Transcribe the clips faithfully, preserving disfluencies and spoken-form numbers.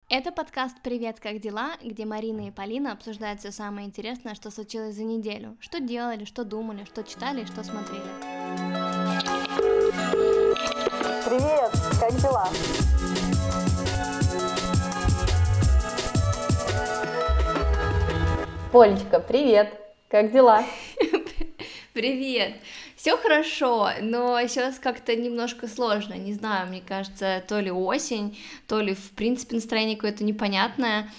Это подкаст «Привет, как дела?», где Марина и Полина обсуждают все самое интересное, что случилось за неделю. Что делали, что думали, что читали и что смотрели. Привет, как дела? Полечка, привет, как дела? Привет! Все хорошо, но сейчас как-то немножко сложно, не знаю, мне кажется, то ли осень, то ли, в принципе, настроение какое-то непонятное.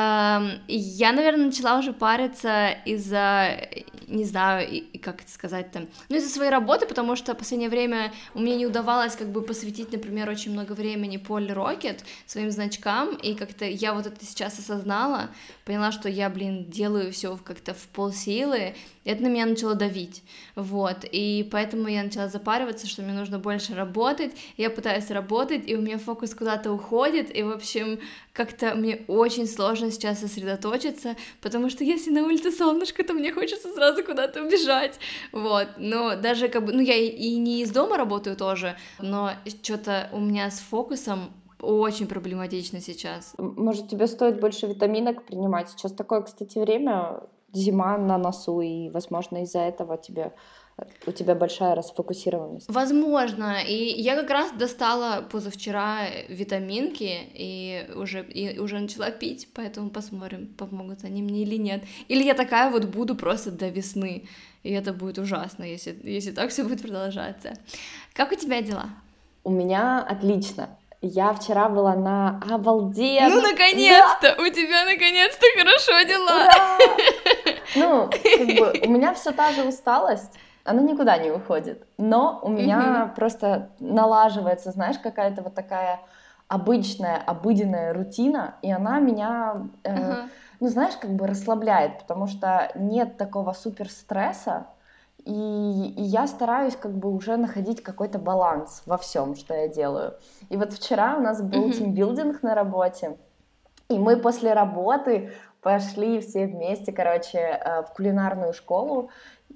Эм, Я, наверное, начала уже париться из-за, не знаю, и- и как это сказать-то, ну, из-за своей работы, потому что в последнее время у меня не удавалось как бы посвятить, например, очень много времени Polly Rocket своим значкам, и как-то я вот это сейчас осознала, поняла, что я, блин, делаю все как-то в полсилы, и это на меня начало давить, вот, и поэтому я начала запариваться, что мне нужно больше работать, я пытаюсь работать, и у меня фокус куда-то уходит, и, в общем, как-то мне очень сложно сейчас сосредоточиться, потому что если на улице солнышко, то мне хочется сразу куда-то убежать, вот, но даже как бы, ну, я и, и не из дома работаю тоже, но что-то у меня с фокусом очень проблематично сейчас. Может, тебе стоит больше витаминок принимать? Сейчас такое, кстати, время, зима на носу, и, возможно, из-за этого тебе, у тебя большая расфокусированность. Возможно, и я как раз достала позавчера витаминки и уже, и уже начала пить, поэтому посмотрим, помогут они мне или нет. Или я такая вот буду просто до весны, и это будет ужасно, если, если так все будет продолжаться. Как у тебя дела? У меня отлично. Я вчера была на Ну, обалденном... наконец-то! У тебя наконец-то хорошо дела! Ура! Ну, как бы, у меня все та же усталость, она никуда не уходит, но у меня Мгм. просто налаживается, знаешь, какая-то вот такая обычная, обыденная рутина, и она меня, э, Ага. ну, знаешь, как бы расслабляет, потому что нет такого супер стресса, и, и я стараюсь как бы уже находить какой-то баланс во всем, что я делаю. И вот вчера у нас был Мгм. тимбилдинг на работе, и мы после работы пошли все вместе, короче, э, в кулинарную школу,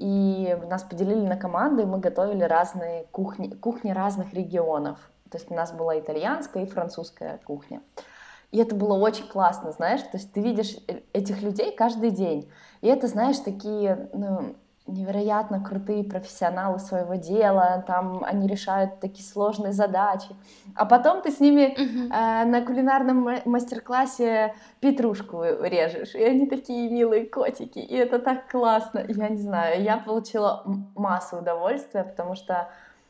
и нас поделили на команды, и мы готовили разные кухни, кухни разных регионов. То есть у нас была итальянская и французская кухня. И это было очень классно, знаешь, то есть ты видишь э- этих людей каждый день. И это, знаешь, такие, ну, невероятно крутые профессионалы своего дела, там они решают такие сложные задачи. А потом ты с ними Мгм. э, на кулинарном ма- мастер-классе петрушку режешь, и они такие милые котики, и это так классно. Я не знаю, я получила м- массу удовольствия, потому что,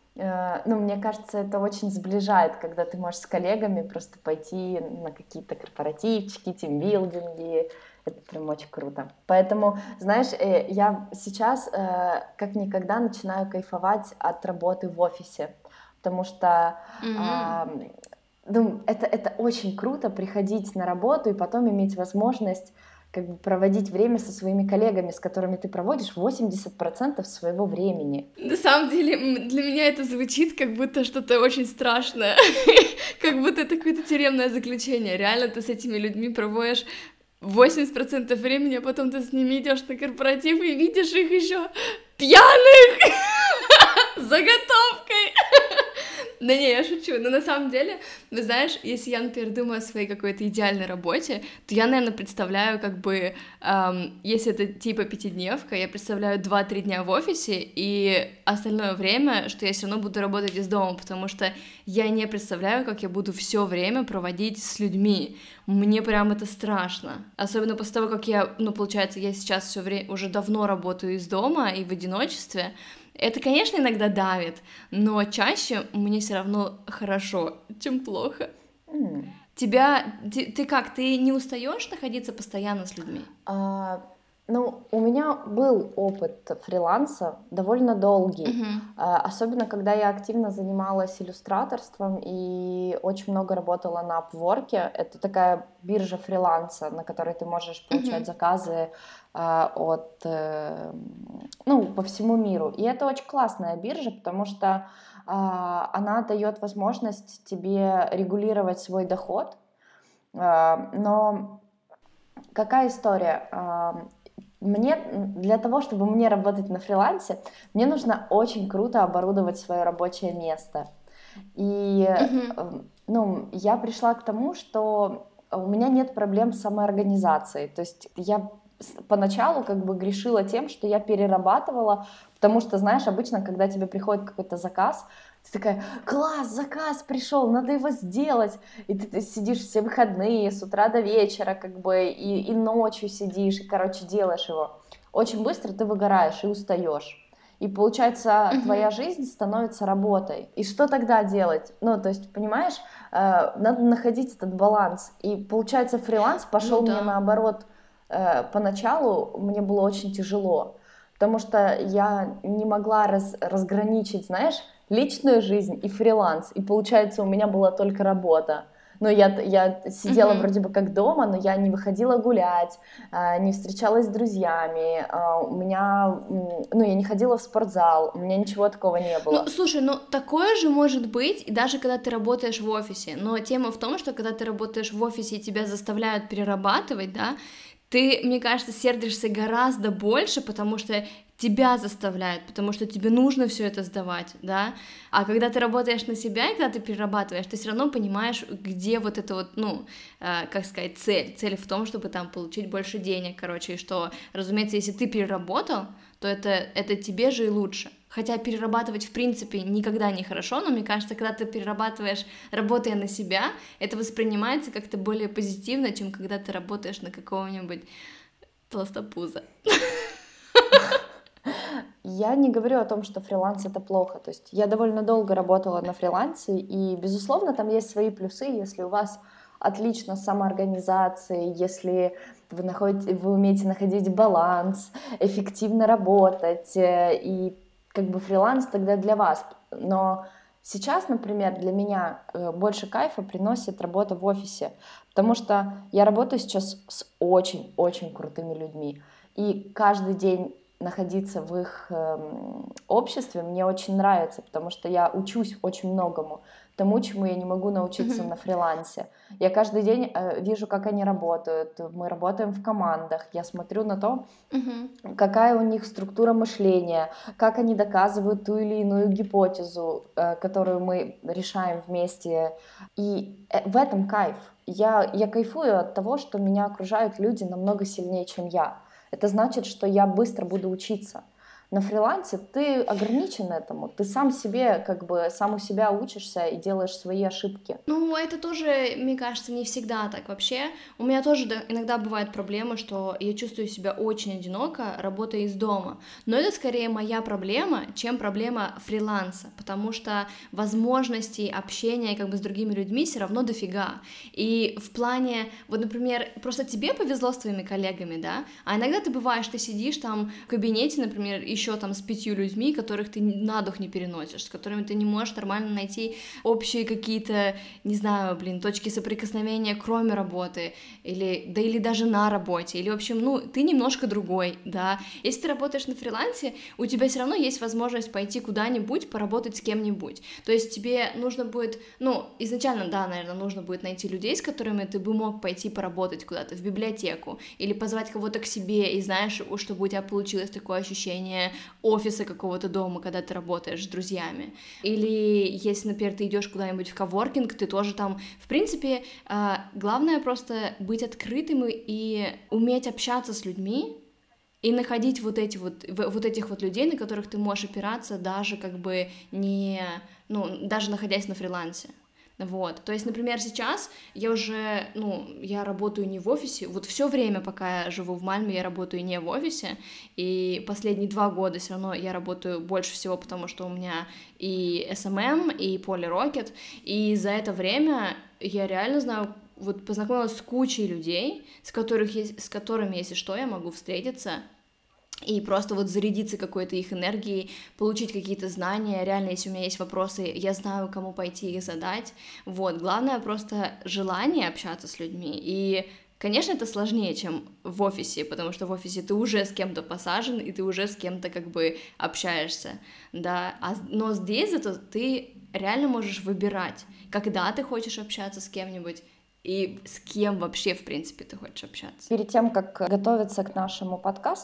э, ну, мне кажется, это очень сближает, когда ты можешь с коллегами просто пойти на какие-то корпоративчики, тимбилдинги. Это прям очень круто. Поэтому, знаешь, э, я сейчас э, как никогда начинаю кайфовать от работы в офисе, потому что М. а, ну, это, это очень круто приходить на работу и потом иметь возможность как бы проводить время со своими коллегами, с которыми ты проводишь восемьдесят процентов своего времени. На самом деле, м, для меня это звучит как будто что-то очень страшное, как будто это какое-то тюремное заключение. Реально ты с этими людьми проводишь восемьдесят процентов времени, а потом ты с ними идешь на корпоратив и видишь их еще пьяных с заготовкой. Да не, я шучу, но на самом деле, вы знаешь, если я, например, думаю о своей какой-то идеальной работе, то я, наверное, представляю как бы, эм, если это типа пятидневка, я представляю два-три дня в офисе, и остальное время, что я все равно буду работать из дома, потому что я не представляю, как я буду все время проводить с людьми. Мне прям это страшно. Особенно после того, как я, ну, получается, я сейчас все время уже давно работаю из дома и в одиночестве. Это, конечно, иногда давит, но чаще мне все равно хорошо, чем плохо. М. Тебя, ты, ты как, ты не устаешь находиться постоянно с людьми? А, ну, у меня был опыт фриланса довольно долгий, Мгм. а, особенно когда я активно занималась иллюстраторством и очень много работала на Upwork. Это такая биржа фриланса, на которой ты можешь получать Мгм. заказы а, от, э, ну, по всему миру. И это очень классная биржа, потому что а, она дает возможность тебе регулировать свой доход, а, но какая история? А, Мне для того, чтобы мне работать на фрилансе, мне нужно очень круто оборудовать свое рабочее место. И Мгм. э, ну, я пришла к тому, что у меня нет проблем с самоорганизацией. То есть я поначалу как бы грешила тем, что я перерабатывала, потому что, знаешь, обычно, когда тебе приходит какой-то заказ, ты такая: класс, заказ пришел, надо его сделать. И ты, ты сидишь все выходные, с утра до вечера, как бы, и, и ночью сидишь, и, короче, делаешь его. Очень быстро ты выгораешь и устаешь. И получается, Мгм. твоя жизнь становится работой. И что тогда делать? Ну, то есть, понимаешь, э, надо находить этот баланс. И получается, фриланс пошел Ну мне да. наоборот. Э, поначалу мне было очень тяжело, потому что я не могла раз, разграничить, знаешь, личную жизнь и фриланс. И получается, у меня была только работа. Но я, я сидела Мгм. вроде бы как дома, но я не выходила гулять, э, не встречалась с друзьями, э, у меня, м, ну, я не ходила в спортзал, у меня ничего такого не Ну, было. слушай, ну такое же может быть, и даже когда ты работаешь в офисе. Но тема в том, что когда ты работаешь в офисе и тебя заставляют перерабатывать, да, ты, мне кажется, сердишься гораздо больше, потому что тебя заставляют, потому что тебе нужно все это сдавать, да. А когда ты работаешь на себя и когда ты перерабатываешь, ты все равно понимаешь, где вот это вот, ну, э, как сказать, цель. Цель в том, чтобы там получить больше денег, короче, и что, разумеется, если ты переработал, то это, это тебе же и лучше. Хотя перерабатывать в принципе никогда не хорошо, но мне кажется, когда ты перерабатываешь, работая на себя, это воспринимается как-то более позитивно, чем когда ты работаешь на какого-нибудь толстопуза. Я не говорю о том, что фриланс это плохо. То есть я довольно долго работала на фрилансе, и, безусловно, там есть свои плюсы, если у вас отлично с самоорганизацией, если вы, находите, вы умеете находить баланс, эффективно работать, э, и как бы фриланс тогда для вас. Но сейчас, например, для меня э, больше кайфа приносит работа в офисе, потому что я работаю сейчас с очень-очень крутыми людьми, и каждый день находиться в их э, обществе мне очень нравится, потому что я учусь очень многому, тому, чему я не могу научиться Мгм. на фрилансе. Я каждый день э, вижу, как они работают, мы работаем в командах, я смотрю на то, Мгм. какая у них структура мышления, как они доказывают ту или иную гипотезу, э, которую мы решаем вместе. И э, в этом кайф. Я, я кайфую от того, что меня окружают люди намного сильнее, чем я. Это значит, что я быстро буду учиться. На фрилансе ты ограничен этому, ты сам себе, как бы, сам у себя учишься и делаешь свои ошибки. Ну, это тоже, мне кажется, не всегда так вообще. У меня тоже да- иногда бывает проблема, что я чувствую себя очень одиноко, работая из дома. Но это скорее моя проблема, чем проблема фриланса, потому что возможностей общения как бы с другими людьми все равно дофига. И в плане, вот, например, просто тебе повезло с твоими коллегами, да, а иногда ты бываешь, ты сидишь там в кабинете, например, еще там с пятью людьми, которых ты на дух не переносишь, с которыми ты не можешь нормально найти общие какие-то, не знаю, блин, точки соприкосновения, кроме работы, или, да или даже на работе, или, в общем, ну, ты немножко другой, да. Если ты работаешь на фрилансе, у тебя все равно есть возможность пойти куда-нибудь, поработать с кем-нибудь. То есть тебе нужно будет, ну, изначально, да, наверное, нужно будет найти людей, с которыми ты бы мог пойти поработать куда-то в библиотеку, или позвать кого-то к себе, и знаешь, чтобы у тебя получилось такое ощущение офиса какого-то дома, когда ты работаешь с друзьями. Или если, например, ты идешь куда-нибудь в коворкинг, ты тоже там, в принципе, главное просто быть открытым и уметь общаться с людьми, и находить вот эти вот, вот этих вот людей, на которых ты можешь опираться, даже как бы не, ну, даже находясь на фрилансе. Вот, то есть, например, сейчас я уже, ну, я работаю не в офисе, вот все время, пока я живу в Мальме, я работаю не в офисе, и последние два года все равно я работаю больше всего, потому что у меня и эс эм эм, и Poly Rocket, и за это время я реально знаю, вот познакомилась с кучей людей, с, которых есть, с которыми, если что, я могу встретиться и просто вот зарядиться какой-то их энергией, получить какие-то знания, реально, если у меня есть вопросы, я знаю, кому пойти их задать, вот, главное просто желание общаться с людьми, и, конечно, это сложнее, чем в офисе, потому что в офисе ты уже с кем-то посажен, и ты уже с кем-то как бы общаешься, да, а, но здесь зато ты реально можешь выбирать, когда ты хочешь общаться с кем-нибудь, и с кем вообще, в принципе, ты хочешь общаться. Перед тем, как готовиться к нашему подкасту,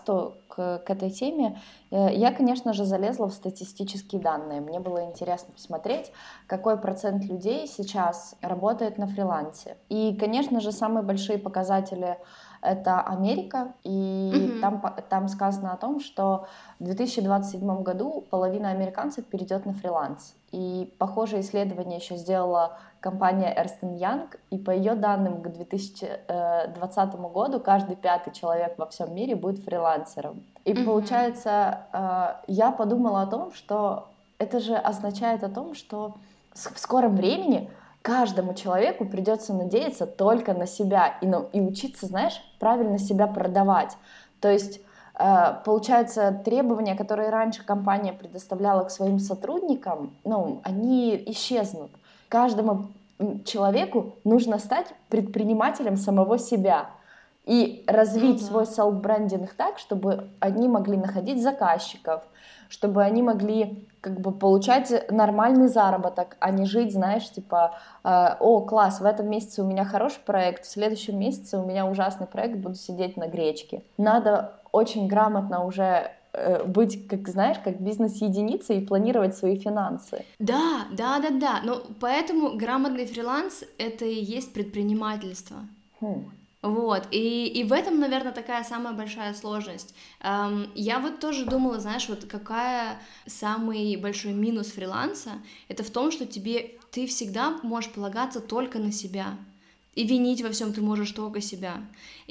к, к этой теме, э, я, конечно же, залезла в статистические данные. Мне было интересно посмотреть, какой процент людей сейчас работает на фрилансе. И, конечно же, самые большие показатели — это Америка, и Мгм. там, по- там сказано о том, что в две тысячи двадцать седьмом году половина американцев перейдет на фриланс. И похожее исследование еще сделала компания Ernst энд Young, и по ее данным к две тысячи двадцатому году каждый пятый человек во всем мире будет фрилансером. И Мгм. получается, э, я подумала о том, что это же означает о том, что с- в скором времени каждому человеку придется надеяться только на себя и, на- и учиться, знаешь, правильно себя продавать. То есть э, получается, требования, которые раньше компания предоставляла к своим сотрудникам, ну, они исчезнут. Каждому м, человеку нужно стать предпринимателем самого себя и Ну развить свой да. селф-брендинг так, чтобы они могли находить заказчиков, чтобы они могли как бы получать нормальный заработок, а не жить, знаешь, типа, э, о, класс, в этом месяце у меня хороший проект, в следующем месяце у меня ужасный проект, буду сидеть на гречке. Надо очень грамотно уже э, быть, как знаешь, как бизнес-единицей и планировать свои финансы. Да, да, да, да. Но поэтому грамотный фриланс — это и есть предпринимательство. Хм. Вот, и, и в этом, наверное, такая самая большая сложность. Эм, я вот тоже думала, знаешь, вот какая самый большой минус фриланса, это в том, что тебе, ты всегда можешь полагаться только на себя. И винить во всем ты можешь только себя.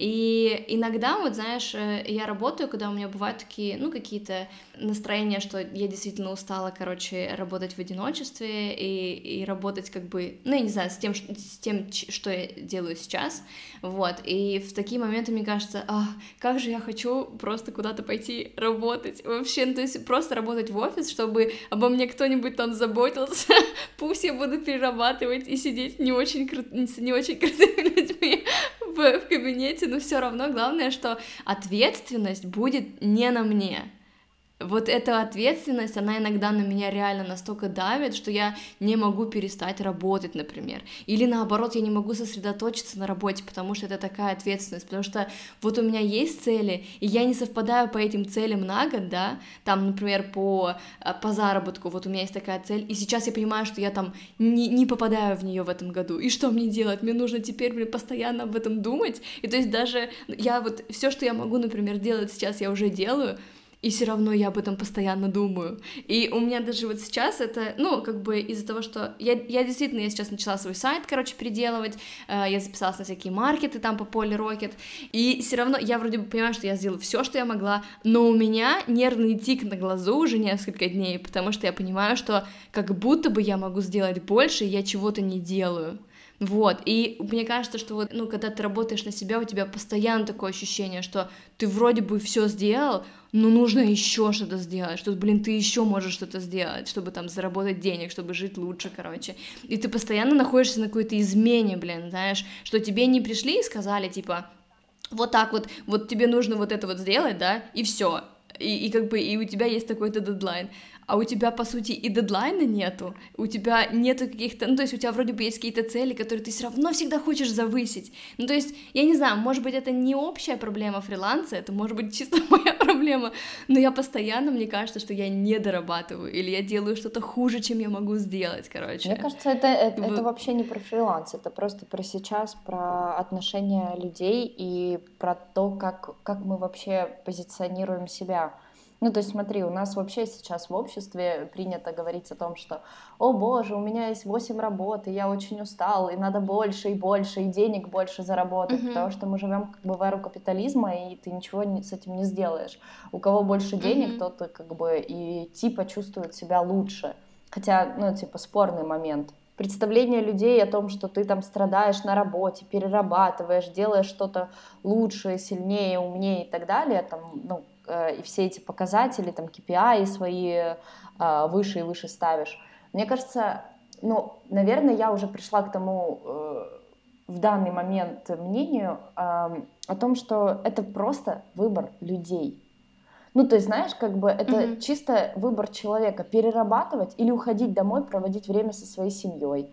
И иногда, вот знаешь, э, я работаю, когда у меня бывают такие, ну, какие-то настроения, что я действительно устала, короче, работать в одиночестве и, и работать как бы, ну, я не знаю, с тем, ш- с тем, ч- что я делаю сейчас, вот. И в такие моменты мне кажется, ах, как же я хочу просто куда-то пойти работать. Вообще, ну, то есть просто работать в офис, чтобы обо мне кто-нибудь там заботился, пусть я буду перерабатывать и сидеть с не очень, кру- с не очень крутыми людьми в, в кабинете, но все равно главное, что ответственность будет не на мне. Вот эта ответственность, она иногда на меня реально настолько давит, что я не могу перестать работать, например. Или наоборот, я не могу сосредоточиться на работе, потому что это такая ответственность. Потому что вот у меня есть цели, и я не совпадаю по этим целям на год, да, там, например, по, э, по заработку, вот у меня есть такая цель, и сейчас я понимаю, что я там не, не попадаю в нее в этом году. И что мне делать? Мне нужно теперь, блин, постоянно об этом думать. И то есть даже я вот все, что я могу, например, делать сейчас, я уже делаю, и все равно я об этом постоянно думаю. И у меня даже вот сейчас это, ну, как бы из-за того, что я, я действительно, я сейчас начала свой сайт, короче, переделывать, э, я записалась на всякие маркеты там по Poly Rocket, и все равно я вроде бы понимаю, что я сделала все, что я могла, но у меня нервный тик на глазу уже несколько дней, потому что я понимаю, что как будто бы я могу сделать больше, и я чего-то не делаю. Вот, и мне кажется, что вот, ну, когда ты работаешь на себя, у тебя постоянно такое ощущение, что ты вроде бы все сделал, но нужно еще что-то сделать, что, блин, ты еще можешь что-то сделать, чтобы там заработать денег, чтобы жить лучше, короче. И ты постоянно находишься на какой-то измене, блин, знаешь, что тебе не пришли и сказали, типа, вот так вот, вот тебе нужно вот это вот сделать, да, и все. И, и как бы, и у тебя есть такой-то дедлайн. А у тебя, по сути, и дедлайна нету, у тебя нету каких-то, ну, то есть у тебя вроде бы есть какие-то цели, которые ты все равно всегда хочешь завысить. Ну, то есть, я не знаю, может быть, это не общая проблема фриланса, это может быть чисто моя проблема, но я постоянно, мне кажется, что я не дорабатываю, или я делаю что-то хуже, чем я могу сделать, Мне короче. кажется, это, это, это В- вообще не про фриланс, это просто про сейчас, про отношения людей и про то, как, как мы вообще позиционируем себя. Ну, то есть смотри, у нас вообще сейчас в обществе принято говорить о том, что, о боже, у меня есть восемь работ, и я очень устал, и надо больше и больше, и денег больше заработать, потому Мгм. что мы живем как бы в эру капитализма, и ты ничего не- с этим не сделаешь. У кого больше денег, Мгм. тот и как бы и типа чувствует себя лучше. Хотя, ну, типа, спорный момент. Представление людей о том, что ты там страдаешь на работе, перерабатываешь, делаешь что-то лучше, сильнее, умнее и так далее, там, ну, э, и все эти показатели, там, кей пи ай свои э, выше и выше ставишь. Мне кажется, ну, наверное, я уже пришла к тому э, в данный момент мнению э, о том, что это просто выбор людей. Ну, то есть, знаешь, как бы это Мгм. чисто выбор человека, перерабатывать или уходить домой, проводить время со своей семьей,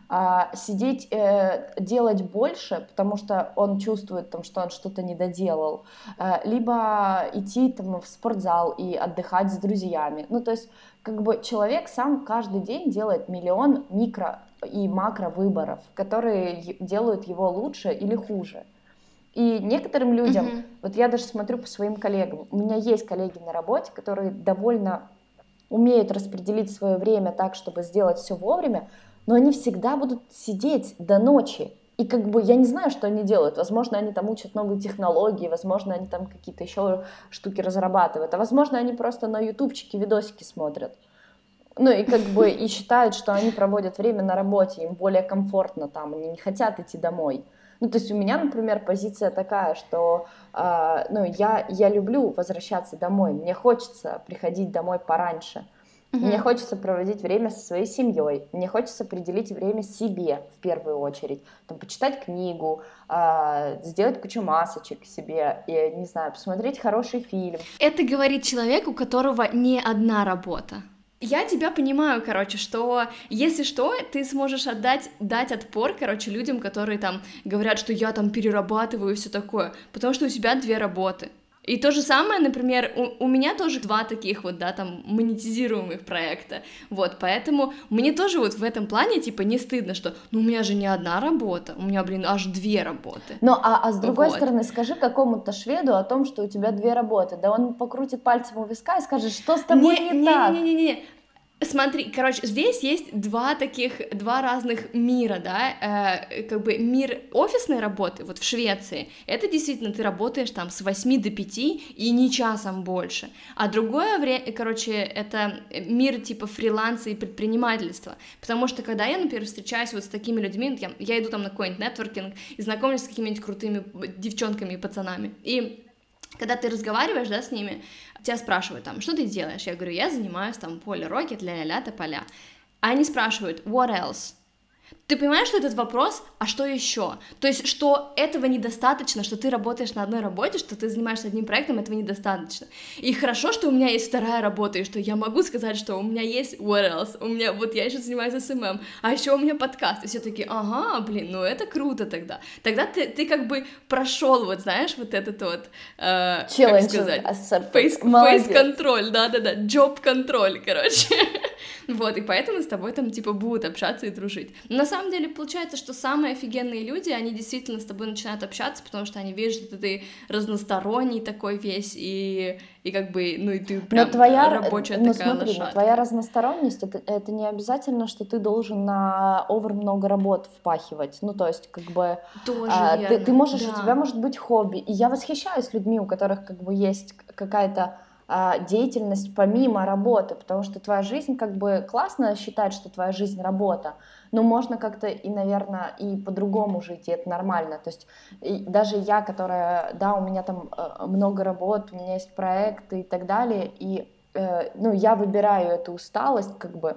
а, сидеть, э, делать больше, потому что он чувствует, там, что он что-то не доделал, э, либо идти там, в спортзал и отдыхать с друзьями. Ну, то есть, как бы человек сам каждый день делает миллион микро и макро выборов, которые е- делают его лучше или хуже. И некоторым людям, Мгм. вот я даже смотрю по своим коллегам, у меня есть коллеги на работе, которые довольно умеют распределить свое время так, чтобы сделать все вовремя, но они всегда будут сидеть до ночи. И как бы я не знаю, что они делают. Возможно, они там учат новые технологии, возможно, они там какие-то еще штуки разрабатывают, а возможно, они просто на ютубчике видосики смотрят. Ну и как бы и считают, что они проводят время на работе, им более комфортно там, они не хотят идти домой. Ну, то есть у меня, например, позиция такая, что э, ну, я, я люблю возвращаться домой, мне хочется приходить домой пораньше, мне Мгм. хочется проводить время со своей семьей, мне хочется определить время себе в первую очередь, там, почитать книгу, э, сделать кучу масочек себе, и, не знаю, посмотреть хороший фильм. Это говорит человек, у которого не одна работа. Я тебя понимаю, короче, что если что, ты сможешь отдать, дать отпор, короче, людям, которые там говорят, что я там перерабатываю и все такое, потому что у тебя две работы. И то же самое, например, у, у меня тоже два таких вот, да, там, монетизируемых проекта, вот, поэтому мне тоже вот в этом плане, типа, не стыдно, что, ну, у меня же не одна работа, у меня, блин, аж две работы, Ну, а, а с другой вот. стороны, скажи какому-то шведу о том, что у тебя две работы. Да он покрутит пальцем у виска и скажет, что с тобой Не, не не, не, так. не, не, не. Смотри, короче, здесь есть два таких, два разных мира, да, э, как бы мир офисной работы, вот в Швеции, это действительно ты работаешь там с восьми до пяти и не часом больше, а другое время, короче, это мир типа фриланса и предпринимательства, потому что когда я, например, встречаюсь вот с такими людьми, я, я иду там на какой-нибудь нетворкинг и знакомлюсь с какими-нибудь крутыми девчонками и пацанами, и когда ты разговариваешь, да, с ними, тебя спрашивают там, что ты делаешь? Я говорю, я занимаюсь там поле рокет, ля-ля-ля, тополя. А они спрашивают, what else? Ты понимаешь, что этот вопрос, а что еще? То есть, что этого недостаточно, что ты работаешь на одной работе, что ты занимаешься одним проектом, этого недостаточно. И хорошо, что у меня есть вторая работа, и что я могу сказать, что у меня есть what else, у меня, вот я еще занимаюсь эс эм эм, а еще у меня подкаст, и все такие, ага, блин, ну это круто тогда. Тогда ты, ты как бы прошел, вот знаешь, вот этот вот, э, как Челлендж сказать, accepted. фейс, Молодец. фейс-контроль, да-да-да, job-контроль, короче. Вот, и поэтому с тобой там, типа, будут общаться и дружить. Но на самом деле получается, что самые офигенные люди, они действительно с тобой начинают общаться, потому что они видят, что ты разносторонний такой весь, и, и как бы, ну и ты Но прям твоя, рабочая ну такая смотри, но твоя лошадка. разносторонность, это, это не обязательно, что ты должен на овер много работ впахивать. Ну, то есть, как бы, Тоже а, ты, ты верно, можешь, у тебя да. может быть хобби. И я восхищаюсь людьми, у которых, как бы, есть к- какая-то а, деятельность помимо работы, потому что твоя жизнь, как бы, классно считать, что твоя жизнь работа, но можно как-то и, наверное, и по-другому жить, и это нормально. То есть и даже я, которая, да, у меня там э, много работ, у меня есть проекты и так далее, и, э, ну, я выбираю эту усталость, как бы,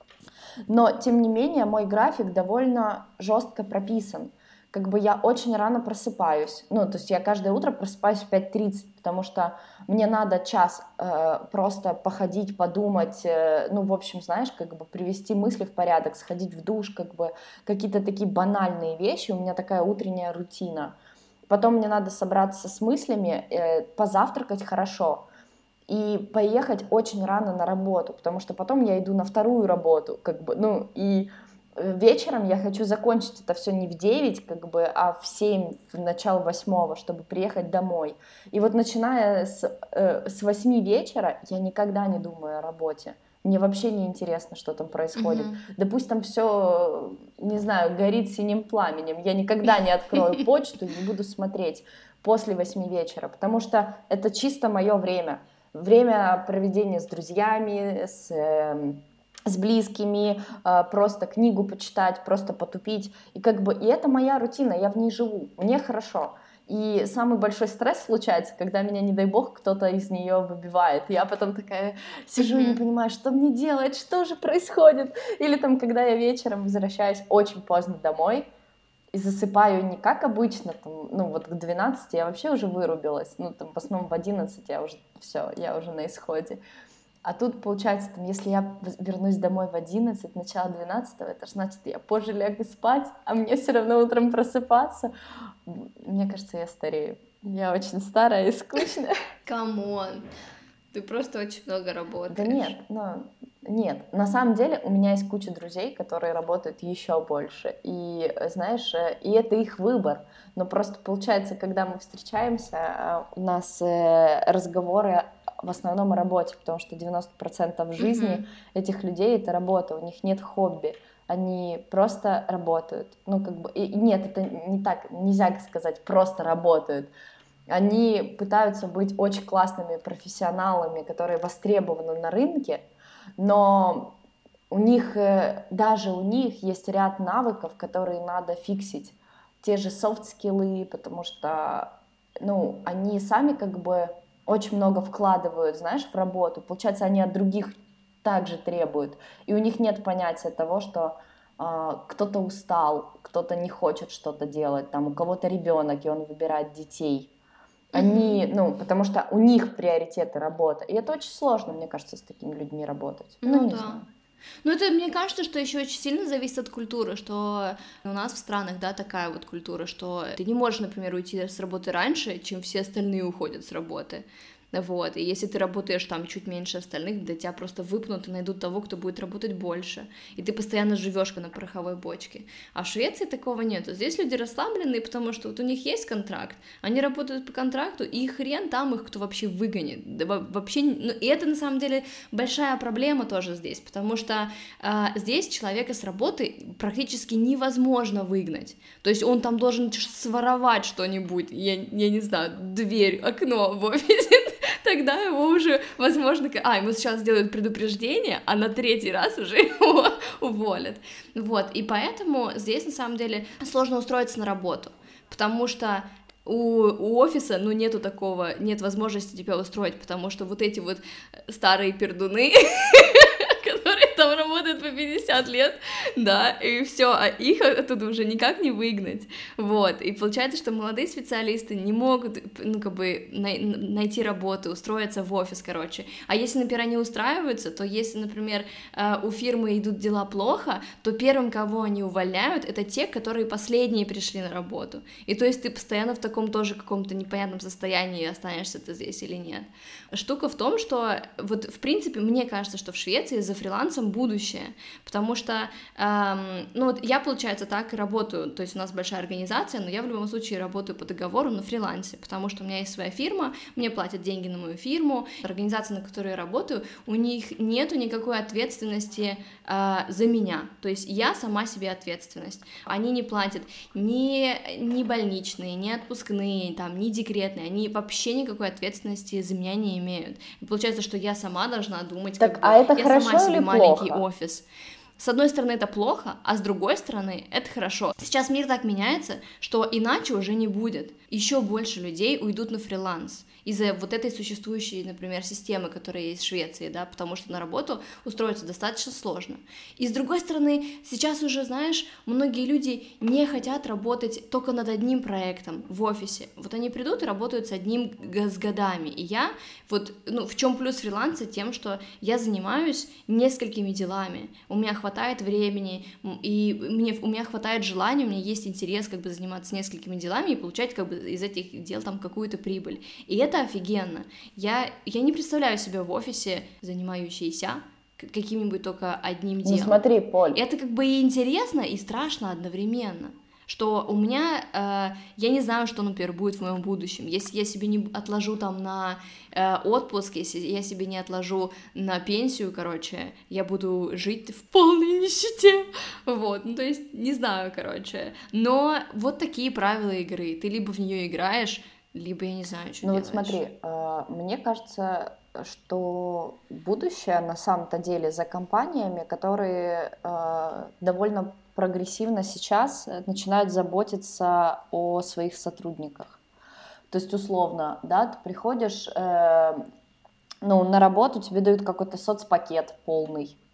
но, тем не менее, мой график довольно жестко прописан. Как бы я очень рано просыпаюсь. Ну, то есть я каждое утро просыпаюсь в пять тридцать, потому что мне надо час э, просто походить, подумать, э, ну, в общем, знаешь, как бы привести мысли в порядок, сходить в душ, как бы какие-то такие банальные вещи. У меня такая утренняя рутина. Потом мне надо собраться с мыслями, э, позавтракать хорошо и поехать очень рано на работу, потому что потом я иду на вторую работу, как бы, ну, и э, вечером я хочу закончить это все не в девять, как бы, а в семь, в начало восьмого, чтобы приехать домой. И вот начиная с, э, с восьми вечера я никогда не думаю о работе. Мне вообще не интересно, что там происходит. Мгм. Да пусть там все, не знаю, горит синим пламенем. Я никогда не открою почту, не буду смотреть после восьми вечера, потому что это чисто мое время. Время проведения с друзьями, с, э, с близкими, э, просто книгу почитать, просто потупить. И как бы и это моя рутина, я в ней живу, мне хорошо. И самый большой стресс случается, когда меня, не дай бог, кто-то из нее выбивает. Я потом такая сижу и не Мгм. понимаю, что мне делать, что же происходит. Или там, когда я вечером возвращаюсь очень поздно домой, и засыпаю не как обычно, там, ну вот к двенадцати я вообще уже вырубилась, ну там в основном в одиннадцать я уже все, я уже на исходе. А тут, получается, там, если я вернусь домой в одиннадцать, начало двенадцатого, это ж значит, я позже лягу спать, а мне все равно утром просыпаться. Мне кажется, я старею. Я очень старая и скучная. Камон, ты просто очень много Да работаешь. нет, ну, нет. На самом деле у меня есть куча друзей, которые работают еще больше. И, э, знаешь, э, и это их выбор. Но просто получается, когда мы встречаемся, э, у нас э, разговоры в основном о работе, потому что девяносто процентов жизни Мгм. этих людей — это работа, у них нет хобби. Они просто работают. Ну, как бы, и и нет, это не так, нельзя сказать, просто работают. Они пытаются быть очень классными профессионалами, которые востребованы на рынке, но у них, э, даже у них есть ряд навыков, которые надо фиксить. Те же софт-скиллы, потому что, ну, они сами как бы очень много вкладывают, знаешь, в работу. Получается, они от других также требуют. И у них нет понятия того, что а, кто-то устал, кто-то не хочет что-то делать, там у кого-то ребенок, и он выбирает детей. Мгм. Они, ну, потому что у них приоритеты работа. И это очень сложно, мне кажется, с такими людьми работать. Ну, Ну не да. знаю. Ну, это, мне кажется, что еще очень сильно зависит от культуры, что у нас в странах, да, такая вот культура, что ты не можешь, например, уйти с работы раньше, чем все остальные уходят с работы. Вот, и если ты работаешь там чуть меньше остальных, да тебя просто выпнут и найдут того, кто будет работать больше, и ты постоянно живешь на пороховой бочке. А в Швеции такого нету. Здесь люди расслабленные, потому что вот у них есть контракт, они работают по контракту, и хрен там их кто вообще выгонит. Да, вообще, ну, и это на самом деле большая проблема тоже здесь, потому что э, здесь человека с работы практически невозможно выгнать. То есть он там должен своровать что-нибудь, я, я не знаю, дверь, окно в офисе, тогда его уже, возможно, а, ему сейчас сделают предупреждение, а на третий раз уже его уволят. Вот, и поэтому здесь, на самом деле, сложно устроиться на работу, потому что у, у офиса, ну, нету такого, нет возможности тебя устроить, потому что вот эти вот старые пердуны, которые там работают по пятьдесят лет, да, и все, а их оттуда уже никак не выгнать, вот, и получается, что молодые специалисты не могут, ну, как бы, най- найти работу, устроиться в офис, короче, а если, например, они устраиваются, то если, например, э, у фирмы идут дела плохо, то первым, кого они увольняют, это те, которые последние пришли на работу, и то есть ты постоянно в таком тоже каком-то непонятном состоянии, останешься ты здесь или нет. Штука в том, что вот, в принципе, мне кажется, что в Швеции за фрилансом будущее, потому что, эм, ну вот я, получается, так и работаю, то есть у нас большая организация, но я в любом случае работаю по договору на фрилансе, потому что у меня есть своя фирма, мне платят деньги на мою фирму, организация, на которой я работаю, у них нету никакой ответственности э, за меня, то есть я сама себе ответственность, они не платят ни, ни больничные, ни отпускные, там, ни декретные, они вообще никакой ответственности за меня не имеют. И получается, что я сама должна думать, Так, как а бы, это я сама хорошо себе или маленький плохо? офис. С одной стороны, это плохо, а с другой стороны, это хорошо. Сейчас мир так меняется, что иначе уже не будет. Еще больше людей уйдут на фриланс из-за вот этой существующей, например, системы, которая есть в Швеции, да, потому что на работу устроиться достаточно сложно. И с другой стороны, сейчас уже, знаешь, многие люди не хотят работать только над одним проектом в офисе. Вот они придут и работают с одним г- с годами. И я, вот, ну, в чем плюс фриланса? Тем, что я занимаюсь несколькими делами. У меня хватает времени, м, и мне, у меня хватает желания, у меня есть интерес как бы заниматься несколькими делами и получать как бы из этих дел там какую-то прибыль. И это офигенно. Я, я не представляю себя в офисе, занимающейся к- каким-нибудь только одним Ну делом. смотри, Поль, Это как бы и интересно, и страшно одновременно. Что у меня, э, я не знаю, что, например, будет в моем будущем. Если я себе не отложу там на э, отпуск, если я себе не отложу на пенсию, короче, я буду жить в полной нищете. Вот, ну то есть, не знаю, короче. Но вот такие правила игры. Ты либо в нее играешь, либо, я не знаю, что ну вот делаешь. смотри, э, мне кажется, что будущее на самом-то деле за компаниями, которые э, довольно прогрессивно сейчас э, начинают заботиться о своих сотрудниках. То есть, условно, да, ты приходишь, э, ну, на работу, тебе дают какой-то соцпакет полный,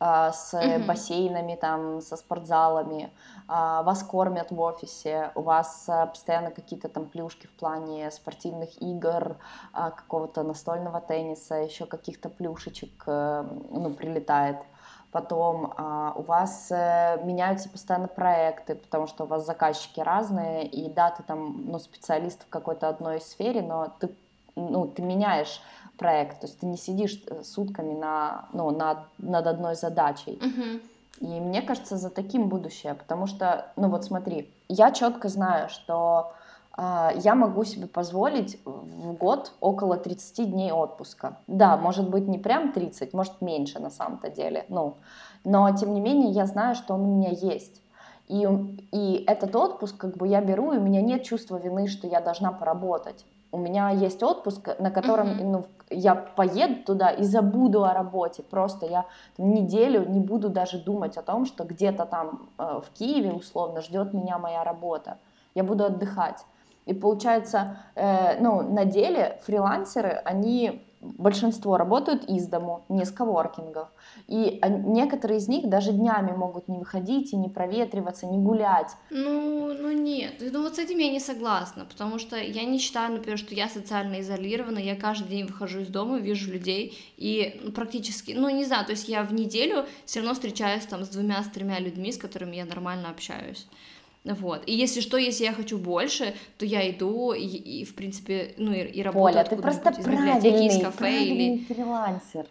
а, с Мгм. бассейнами, там, со спортзалами, а, вас кормят в офисе, у вас а, постоянно какие-то там плюшки в плане спортивных игр, а, какого-то настольного тенниса, еще каких-то плюшечек, э, ну, прилетает. Потом а, у вас э, меняются постоянно проекты, потому что у вас заказчики разные, и да, ты там, ну, специалист в какой-то одной сфере, но ты, ну, ты меняешь проект, то есть ты не сидишь э, сутками на, ну, над, над одной задачей. Мгм. И мне кажется, за таким будущее, потому что, ну вот смотри, я четко знаю, что э, я могу себе позволить в год около тридцать дней отпуска. Да, может быть не прям тридцать, может меньше на самом-то деле, ну, но тем не менее я знаю, что он у меня есть. И, и этот отпуск как бы я беру, и у меня нет чувства вины, что я должна поработать. У меня есть отпуск, на котором, Мгм. ну, я поеду туда и забуду о работе. Просто я там неделю не буду даже думать о том, что где-то там э, в Киеве условно ждет меня моя работа. Я буду отдыхать. И получается, э, ну, на деле фрилансеры, они большинство работают из дому, не с коворкингов. И некоторые из них даже днями могут не выходить и не проветриваться, не гулять. Ну, ну нет, ну вот с этим я не согласна, потому что я не считаю, например, что я социально изолирована, я каждый день выхожу из дома, вижу людей, и ну, практически, ну не знаю, то есть я в неделю все равно встречаюсь там с двумя, с тремя людьми, с которыми я нормально общаюсь. Вот. И если что, если я хочу больше, то я иду и, и в принципе, ну и, и работаю Поля, ты просто откуда-нибудь из библиотеки, из правильный, кафе или... правильный фрилансер.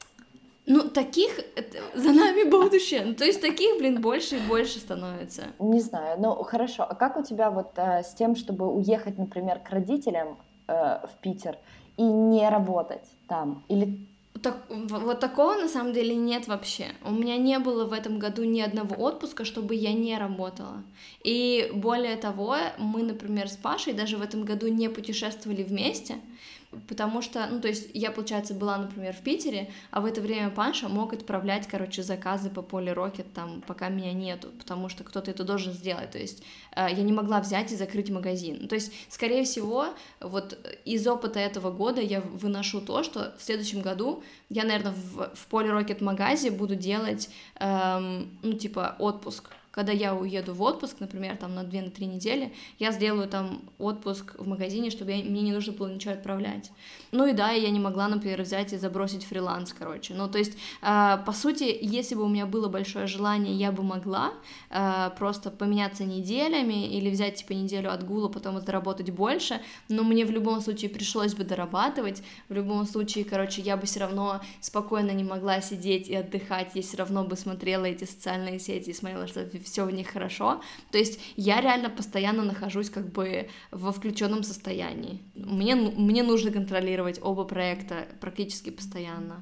Ну, таких это, за нами будущее. Ну, то есть таких, блин, больше и больше становится. Не знаю, ну хорошо. А как у тебя вот э, с тем, чтобы уехать, например, к родителям э, в Питер и не работать там? Или Так, в- вот такого на самом деле нет вообще. У меня не было в этом году ни одного отпуска, чтобы я не работала. И более того, мы, например, с Пашей даже в этом году не путешествовали вместе, потому что, ну, то есть я, получается, была, например, в Питере, а в это время Паша мог отправлять, короче, заказы по Poly Rocket там, пока меня нету, потому что кто-то это должен сделать, то есть э, я не могла взять и закрыть магазин. То есть, скорее всего, вот из опыта этого года я выношу то, что в следующем году я, наверное, в, в Poly Rocket магазе буду делать, эм, ну, типа, отпуск. Когда я уеду в отпуск, например, там на две-три недели, я сделаю там отпуск в магазине, чтобы я, мне не нужно было ничего отправлять. Ну и да, я не могла, например, взять и забросить фриланс, короче. Ну, то есть, э, по сути, если бы у меня было большое желание, я бы могла э, просто поменяться неделями или взять, типа, неделю отгула, потом заработать больше, но мне в любом случае пришлось бы дорабатывать, в любом случае, короче, я бы все равно спокойно не могла сидеть и отдыхать, я все равно бы смотрела эти социальные сети и смотрела, что все в них хорошо. То есть я реально постоянно нахожусь как бы во включенном состоянии. Мне, мне нужно контролировать оба проекта практически постоянно.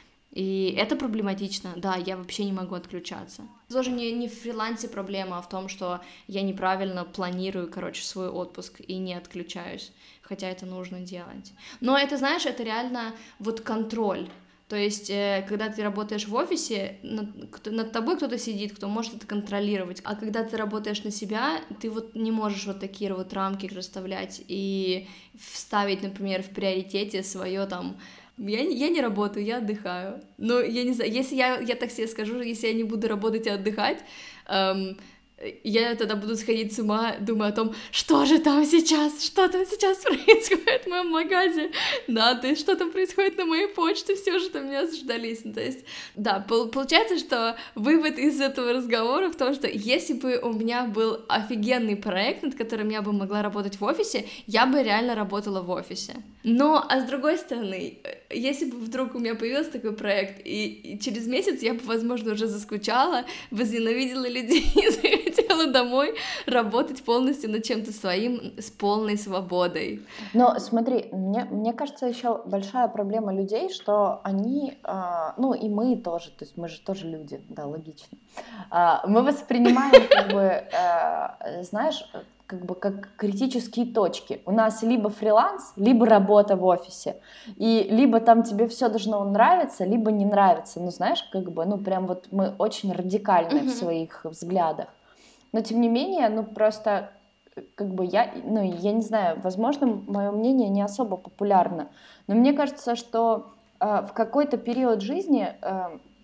И это проблематично, да, я вообще не могу отключаться. Тоже не, не в фрилансе проблема, а в том, что я неправильно планирую, короче, свой отпуск и не отключаюсь, хотя это нужно делать. Но это, знаешь, это реально вот контроль. То есть, э, когда ты работаешь в офисе, над, над тобой кто-то сидит, кто может это контролировать. А когда ты работаешь на себя, ты вот не можешь вот такие вот рамки расставлять и вставить, например, в приоритете свое там я, я не работаю, я отдыхаю. Но я не знаю, если я, я так себе скажу, если я не буду работать и отдыхать, эм, я тогда буду сходить с ума, думая о том, что же там сейчас, что там сейчас происходит в моем магазе, да, то есть что там происходит на моей почте, все же там меня заждались, ну, то есть, да, получается, что вывод из этого разговора в том, что если бы у меня был офигенный проект, над которым я бы могла работать в офисе, я бы реально работала в офисе. Но, а с другой стороны, если бы вдруг у меня появился такой проект, и, и через месяц я бы, возможно, уже заскучала, возненавидела людей и захотела домой работать полностью над чем-то своим с полной свободой. Но смотри, мне, мне кажется, еще большая проблема людей, что они, а, ну и мы тоже, то есть мы же тоже люди, да, логично, а, мы воспринимаем, как бы, а, знаешь, как бы как критические точки. У нас либо фриланс, либо работа в офисе. И либо там тебе все должно нравиться, либо не нравится. Ну, знаешь, как бы, ну, прям вот мы очень радикальны Мгм. в своих взглядах. Но, тем не менее, ну, просто, как бы я, ну, я не знаю, возможно, мое мнение не особо популярно, но мне кажется, что э, в какой-то период жизни э,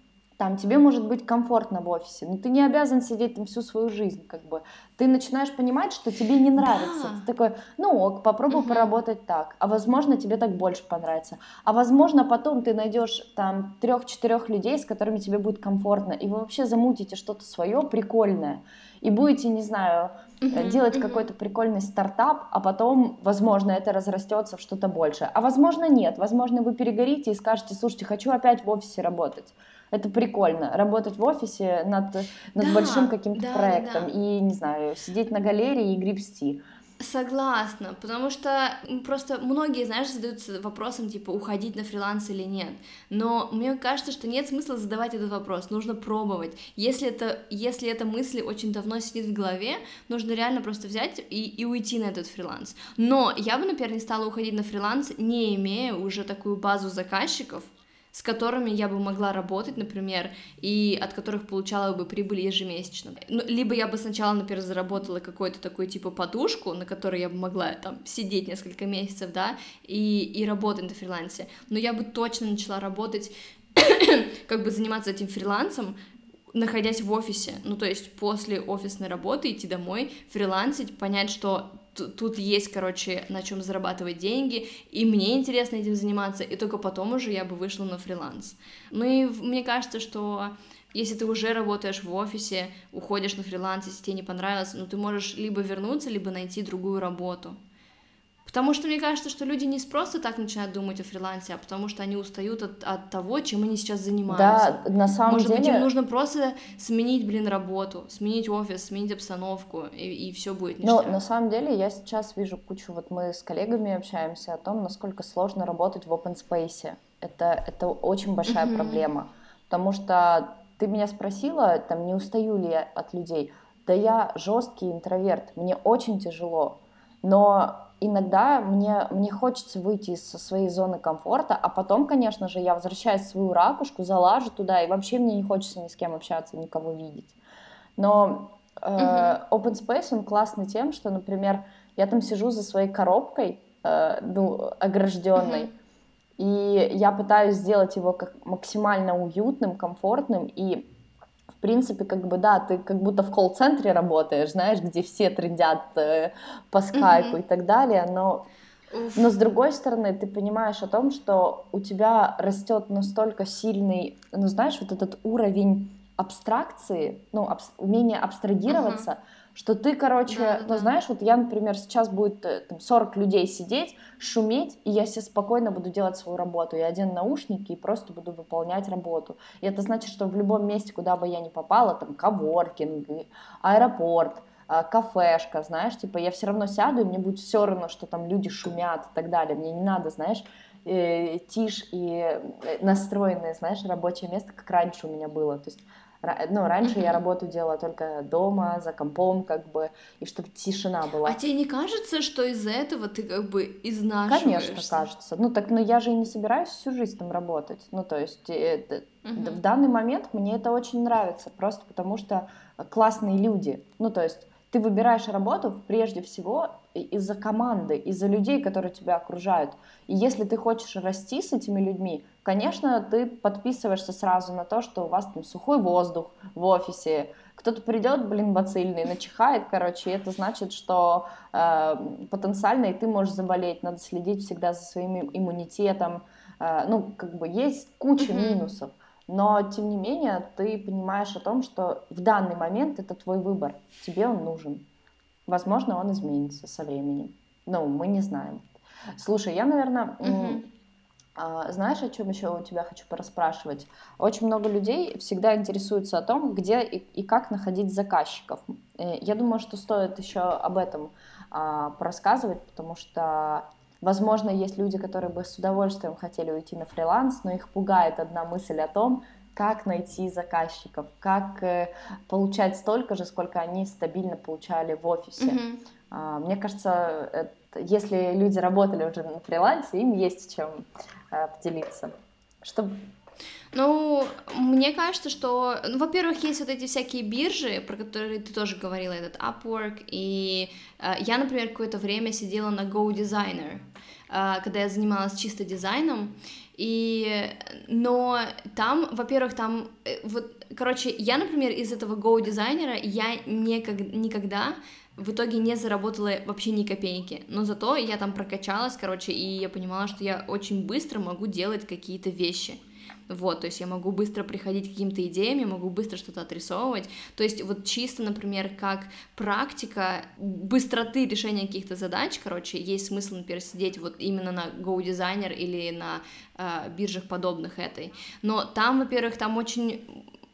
там тебе может быть комфортно в офисе, но ты не обязан сидеть там всю свою жизнь, как бы. Ты начинаешь понимать, что тебе не нравится. Да. Ты такой, ну ок, попробуй Мгм. поработать так, а возможно тебе так больше понравится. А возможно потом ты найдешь там трех-четырех людей, с которыми тебе будет комфортно, и вы вообще замутите что-то свое прикольное, и будете, не знаю, Мгм. делать Мгм. какой-то прикольный стартап, а потом, возможно, это разрастется в что-то большее. А возможно, нет. Возможно, вы перегорите и скажете, слушайте, хочу опять в офисе работать. Это прикольно, работать в офисе над, над большим Да, каким-то да, да, проектом да. и, не знаю, сидеть на галерее и гребсти. Согласна, потому что м, просто многие, знаешь, задаются вопросом, типа, уходить на фриланс или нет. Но мне кажется, что нет смысла задавать этот вопрос, нужно пробовать. Если это, если эта мысль очень давно сидит в голове, нужно реально просто взять и, и уйти на этот фриланс. Но я бы, например, не стала уходить на фриланс, не имея уже такую базу заказчиков, с которыми я бы могла работать, например, и от которых получала бы прибыль ежемесячно. Ну, либо я бы сначала, например, заработала какую-то такую типа подушку, на которой я бы могла там сидеть несколько месяцев, да, и, и работать на фрилансе, но я бы точно начала работать, как бы заниматься этим фрилансом, находясь в офисе, ну, то есть после офисной работы идти домой, фрилансить, понять, что тут есть, короче, на чем зарабатывать деньги, и мне интересно этим заниматься, и только потом уже я бы вышла на фриланс. Ну и мне кажется, что если ты уже работаешь в офисе, уходишь на фриланс, если тебе не понравилось, ну ты можешь либо вернуться, либо найти другую работу. Потому что мне кажется, что люди не просто так начинают думать о фрилансе, а потому что они устают от, от того, чем они сейчас занимаются. Да, на самом Может быть, им деле, нужно просто сменить, блин, работу, сменить офис, сменить обстановку, и, и все будет но на ништяк. самом деле я сейчас вижу кучу, вот мы с коллегами общаемся о том, насколько сложно работать в open space. Это, это очень большая Мгм. проблема, потому что ты меня спросила, там, не устаю ли я от людей. Да я жесткий интроверт, мне очень тяжело, но иногда мне, мне хочется выйти из своей зоны комфорта, а потом, конечно же, я возвращаюсь в свою ракушку, залажу туда, и вообще мне не хочется ни с кем общаться, никого видеть. Но э, Мгм. open space, он классный тем, что, например, я там сижу за своей коробкой, э, ну, огражденной, Мгм. и я пытаюсь сделать его как максимально уютным, комфортным, и в принципе, как бы, да, ты как будто в колл-центре работаешь, знаешь, где все трындят э, по скайпу и Мгм. так далее, но, но Уф. с другой стороны, ты понимаешь о том, что у тебя растет настолько сильный, ну, знаешь, вот этот уровень абстракции, ну, абс- умение Ага. абстрагироваться, что ты, короче, ну, Да-да-да. знаешь, вот я, например, сейчас будет э, там, сорок людей сидеть, шуметь, и я себе спокойно буду делать свою работу. Я одену наушники и просто буду выполнять работу. И это значит, что в любом месте, куда бы я ни попала, там, коворкинг, аэропорт, а, кафешка, знаешь, типа я все равно сяду, и мне будет все равно, что там люди шумят и так далее. Мне не надо, знаешь, э, тишь и э, настроенное, знаешь, рабочее место, как раньше у меня было. То есть, ра- ну, раньше я Мгм. работу делала только дома, за компом, как бы, и чтобы тишина А была. тебе не кажется, что из-за этого ты как бы Конечно, изнашиваешься? кажется. Ну так, но я же и не собираюсь всю жизнь там работать. Ну то есть э, это- д- в Мгм. данный момент мне это очень нравится, просто потому что э, классные люди. Ну то есть ты выбираешь работу прежде всего и- из-за команды, из-за людей, которые тебя окружают. И если ты хочешь расти с этими людьми, конечно, ты подписываешься сразу на то, что у вас там сухой воздух в офисе, кто-то придет, блин, бацильный, начихает, короче, и это значит, что э, потенциально и ты можешь заболеть, надо следить всегда за своим иммунитетом, э, ну, как бы есть куча Мгм. минусов, но, тем не менее, ты понимаешь о том, что в данный момент это твой выбор, тебе он нужен. Возможно, он изменится со временем, но мы не знаем. Слушай, я, наверное, Мгм. а, знаешь, о чем еще у тебя хочу пораспрашивать? Очень много людей всегда интересуются о том, где и, и как находить заказчиков. Э, Я думаю, что стоит еще об этом а, порассказывать, потому что, возможно, есть люди, которые бы с удовольствием хотели уйти на фриланс, но их пугает одна мысль о том, как найти заказчиков, как э, получать столько же, сколько они стабильно получали в офисе. Мгм. А, Мне кажется, это- если люди работали уже на фрилансе, им есть чем э, поделиться. Что... Ну, мне кажется, что, ну, во-первых, есть вот эти всякие биржи, про которые ты тоже говорила, этот Upwork, и э, я, например, какое-то время сидела на GoDesigner, э, когда я занималась чисто дизайном, и, но там, во-первых, там, э, вот, короче, я, например, из этого GoDesigner, я никак, никогда в итоге не заработала вообще ни копейки, но зато я там прокачалась, короче, и я понимала, что я очень быстро могу делать какие-то вещи. Вот, то есть я могу быстро приходить к каким-то идеям, я могу быстро что-то отрисовывать, то есть вот чисто, например, как практика быстроты решения каких-то задач, короче, есть смысл, например, сидеть вот именно на GoDesigner или на э, биржах подобных этой, но там, во-первых, там очень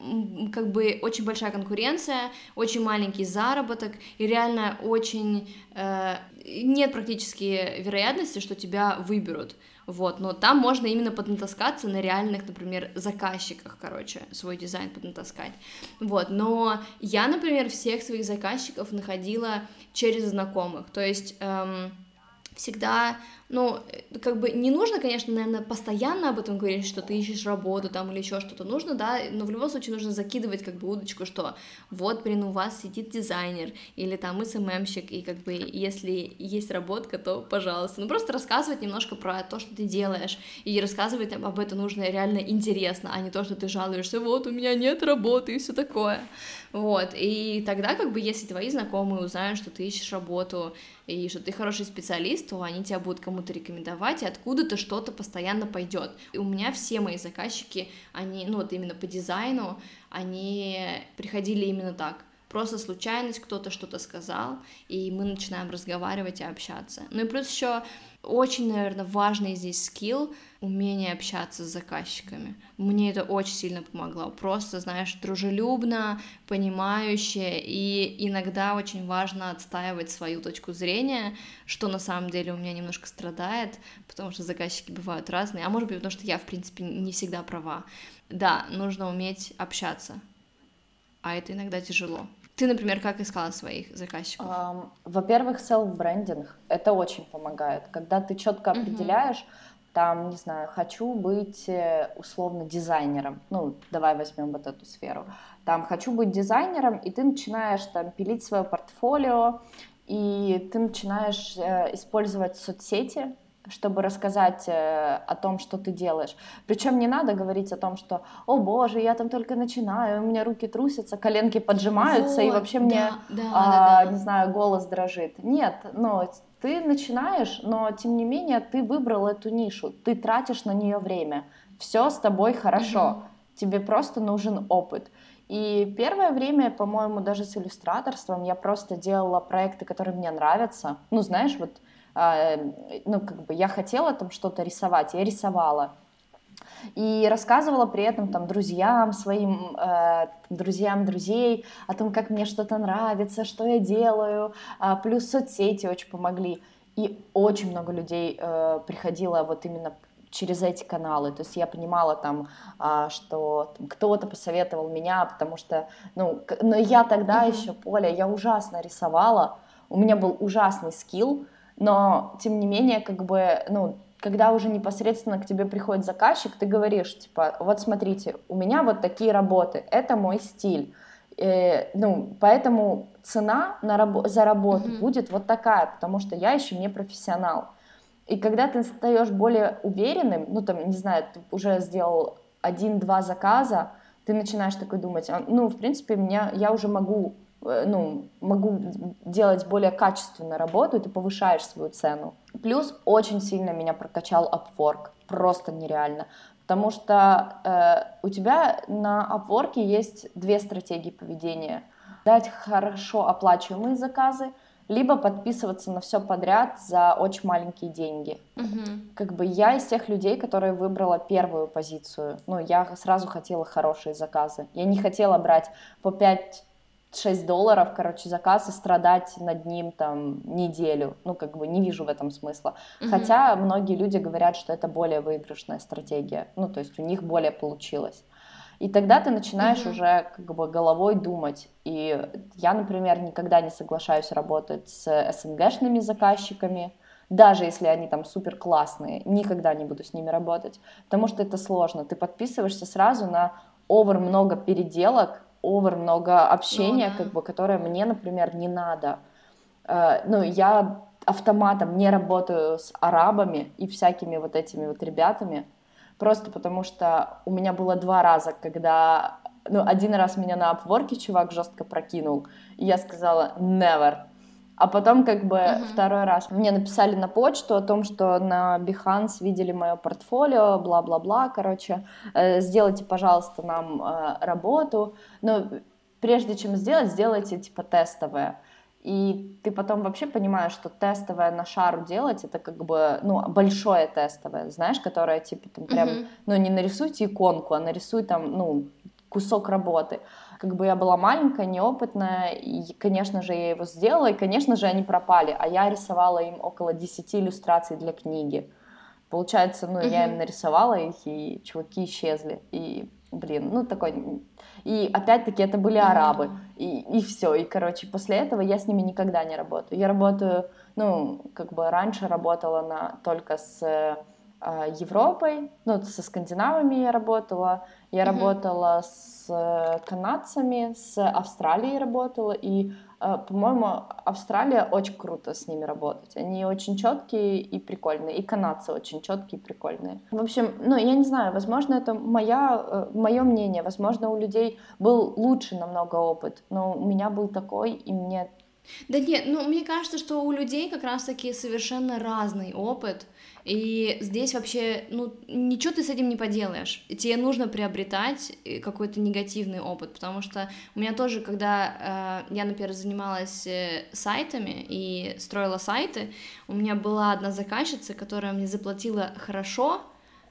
как бы очень большая конкуренция, очень маленький заработок, и реально очень э, нет практически вероятности, что тебя выберут, вот, но там можно именно поднатаскаться на реальных, например, заказчиках, короче, свой дизайн поднатаскать, вот, но я, например, всех своих заказчиков находила через знакомых, то есть... Эм, всегда, ну, как бы не нужно, конечно, наверное, постоянно об этом говорить, что ты ищешь работу там или еще что-то нужно, да, но в любом случае нужно закидывать как бы удочку, что вот, блин, у вас сидит дизайнер или там эс эм эм-щик, и как бы если есть работка, то пожалуйста. Ну, просто рассказывать немножко про то, что ты делаешь, и рассказывать об этом нужно реально интересно, а не то, что ты жалуешься, вот, у меня нет работы и все такое. Вот, и тогда, как бы, если твои знакомые узнают, что ты ищешь работу, и что ты хороший специалист, то они тебя будут кому-то рекомендовать, и откуда-то что-то постоянно пойдет. И у меня все мои заказчики, они, ну вот именно по дизайну, они приходили именно так. Просто случайность, кто-то что-то сказал, и мы начинаем разговаривать и общаться. Ну и плюс еще очень, наверное, важный здесь скилл — умение общаться с заказчиками. Мне это очень сильно помогло. Просто, знаешь, дружелюбно, понимающе, и иногда очень важно отстаивать свою точку зрения, что на самом деле у меня немножко страдает, потому что заказчики бывают разные, а может быть, потому что я, в принципе, не всегда права. Да, нужно уметь общаться, а это иногда тяжело. Ты, например, как искала своих заказчиков? Um, во-первых, селф-брендинг, это очень помогает. Когда ты четко определяешь, uh-huh. там, не знаю, хочу быть условно дизайнером, ну, давай возьмем вот эту сферу, там, хочу быть дизайнером, и ты начинаешь там пилить свое портфолио, и ты начинаешь э, использовать соцсети, чтобы рассказать э, о том, что ты делаешь. Причем не надо говорить о том, что, о боже, я там только начинаю, у меня руки трусятся, коленки поджимаются, вот, и вообще да, мне, да, а, да, да. не знаю, голос дрожит. Нет, но ты начинаешь, но тем не менее ты выбрал эту нишу, ты тратишь на нее время, все с тобой хорошо, угу. тебе просто нужен опыт. И первое время, по-моему, даже с иллюстраторством я просто делала проекты, которые мне нравятся. Ну, знаешь, вот ну, как бы я хотела там что-то рисовать, я рисовала. И рассказывала при этом там друзьям своим, э, друзьям друзей о том, как мне что-то нравится, что я делаю. А, плюс соцсети очень помогли. И очень много людей э, приходило вот именно через эти каналы. То есть я понимала там, а, что там, кто-то посоветовал меня, потому что, ну, но я тогда uh-huh. еще, Поля, я ужасно рисовала, у меня был ужасный скилл, но, тем не менее, как бы, ну, когда уже непосредственно к тебе приходит заказчик, ты говоришь, типа, вот смотрите, у меня вот такие работы, это мой стиль, э, ну, поэтому цена на рабо- за работу mm-hmm. будет вот такая, потому что я еще не профессионал. И когда ты стаешь более уверенным, ну, там, не знаю, ты уже сделал один-два заказа, ты начинаешь такой думать, ну, в принципе, меня, я уже могу ну, могу делать более качественную работу, и ты повышаешь свою цену. Плюс очень сильно меня прокачал Upwork, просто нереально, потому что э, у тебя на Upwork есть две стратегии поведения. Дать хорошо оплачиваемые заказы, либо подписываться на все подряд за очень маленькие деньги. Uh-huh. Как бы я из тех людей, которые выбрала первую позицию. Ну, я сразу хотела хорошие заказы. Я не хотела брать по пять шесть долларов, короче, заказ и страдать над ним там неделю. Ну, как бы не вижу в этом смысла. Mm-hmm. Хотя многие люди говорят, что это более выигрышная стратегия. Ну, то есть у них более получилось. И тогда ты начинаешь mm-hmm. уже как бы головой думать. И я, например, никогда не соглашаюсь работать с СНГшными заказчиками. даже если они там супер классные, никогда не буду с ними работать, потому что это сложно. Ты подписываешься сразу на овер много переделок, овер много общения, О, да. как бы, которое мне, например, не надо. Э, Ну, я автоматом не работаю с арабами и всякими вот этими вот ребятами, просто потому что у меня было два раза, когда, ну, один раз меня на Upwork чувак жестко прокинул, и я сказала never. А потом, как бы, Мгм. второй раз мне написали на почту о том, что на Behance видели мое портфолио, бла-бла-бла, короче, э, сделайте, пожалуйста, нам э, работу, но прежде чем сделать, сделайте, типа, тестовое. И ты потом вообще понимаешь, что тестовое на шару делать, это как бы, ну, большое тестовое, знаешь, которое, типа, там прям, Мгм. ну, не нарисуйте иконку, а нарисуй там, ну, кусок работы. Как бы я была маленькая, неопытная, и, конечно же, я его сделала, и, конечно же, они пропали, а я рисовала им около десяти иллюстраций для книги. Получается, ну, я им Мгм. нарисовала их, и чуваки исчезли, и, блин, ну, такой... И опять-таки это были Ну арабы, да. и, и все, и, короче, после этого я с ними никогда не работаю. Я работаю, ну, как бы раньше работала на, только с э, Европой, ну, со скандинавами я работала, я Мгм. работала с э, канадцами, с Австралией работала, и, э, по-моему, Австралия очень круто с ними работать. Они очень четкие и прикольные, и канадцы очень четкие и прикольные. В общем, ну, я не знаю, возможно, это моя, э, мое мнение, возможно, у людей был лучше намного опыт, но у меня был такой, и мне... Да нет, ну мне кажется, что у людей как раз-таки совершенно разный опыт, и здесь вообще, ну, ничего ты с этим не поделаешь. Тебе нужно приобретать э, какой-то негативный опыт, потому что у меня тоже, когда э, я, например, занималась э, сайтами и строила сайты, у меня была одна заказчица, которая мне заплатила хорошо,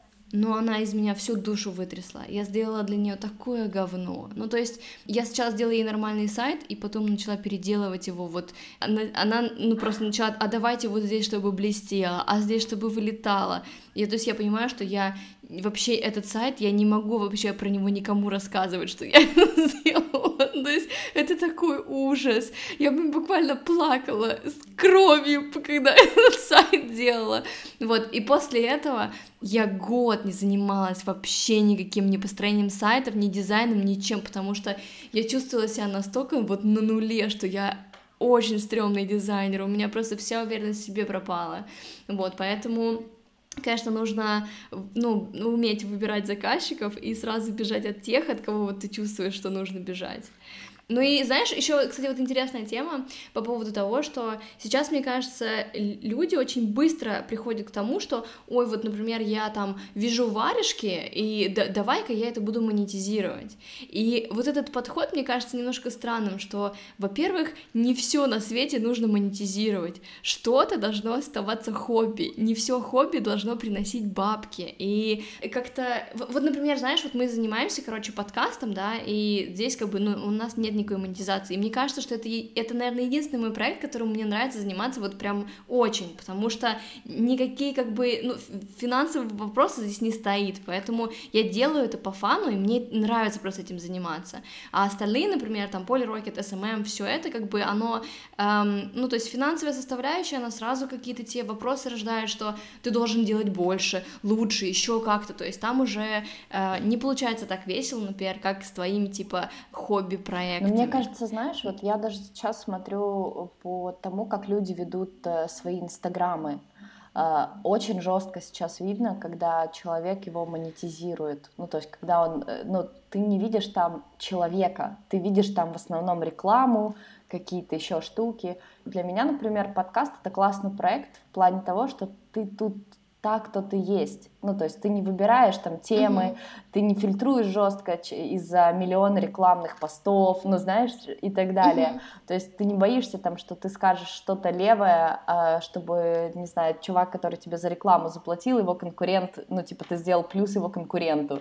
но она из меня всю душу вытрясла. Я сделала для нее такое говно. Ну, то есть, я сначала сделала ей нормальный сайт, и потом начала переделывать его. Вот она, она ну, просто начала, а давайте вот здесь, чтобы блестело, а здесь, чтобы вылетало. И то есть я понимаю, что я вообще этот сайт, я не могу вообще про него никому рассказывать, что я сделала. То есть это такой ужас. Я буквально плакала с кровью, когда этот сайт делала. Вот, и после этого я год не занималась вообще никаким ни построением сайтов, ни дизайном, ничем, потому что я чувствовала себя настолько вот на нуле, что я очень стрёмный дизайнер, у меня просто вся уверенность в себе пропала. Вот, поэтому... Конечно, нужно, ну, уметь выбирать заказчиков и сразу бежать от тех, от кого вот ты чувствуешь, что нужно бежать. Ну и знаешь, еще, кстати, вот интересная тема по поводу того, что сейчас, мне кажется, люди очень быстро приходят к тому, что, ой, вот, например, я там вяжу варежки, и да, давай-ка я это буду монетизировать. И вот этот подход, мне кажется, немножко странным, что, во-первых, не все на свете нужно монетизировать, что-то должно оставаться хобби, не все хобби должно приносить бабки, и как-то, вот, например, знаешь, вот мы занимаемся, короче, подкастом, да, и здесь как бы, ну, у нас нет никакой монетизации. И мне кажется, что это, это, наверное, единственный мой проект, которым мне нравится заниматься вот прям очень, потому что никакие как бы, ну, финансовые вопросы здесь не стоит, поэтому я делаю это по фану, и мне нравится просто этим заниматься. А остальные, например, там, Poly Rocket, эс эм эм, все это как бы оно, эм, ну, то есть финансовая составляющая, она сразу какие-то те вопросы рождает, что ты должен делать больше, лучше, еще как-то, то есть там уже э, не получается так весело, например, как с твоими, типа, хобби-проектами. Но мне кажется, знаешь, вот я даже сейчас смотрю по тому, как люди ведут э, свои инстаграмы. Э, Очень жестко сейчас видно, когда человек его монетизирует. Ну, то есть, когда он, э, ну, ты не видишь там человека, ты видишь там в основном рекламу, какие-то еще штуки. Для меня, например, подкаст — это классный проект в плане того, что ты тут так, кто ты есть. Ну, то есть ты не выбираешь там темы, Мгм. ты не фильтруешь жестко из-за миллиона рекламных постов, ну, знаешь, и так далее. Мгм. То есть ты не боишься там, что ты скажешь что-то левое, а, чтобы, не знаю, чувак, который тебе за рекламу заплатил, его конкурент, ну, типа, ты сделал плюс его конкуренту.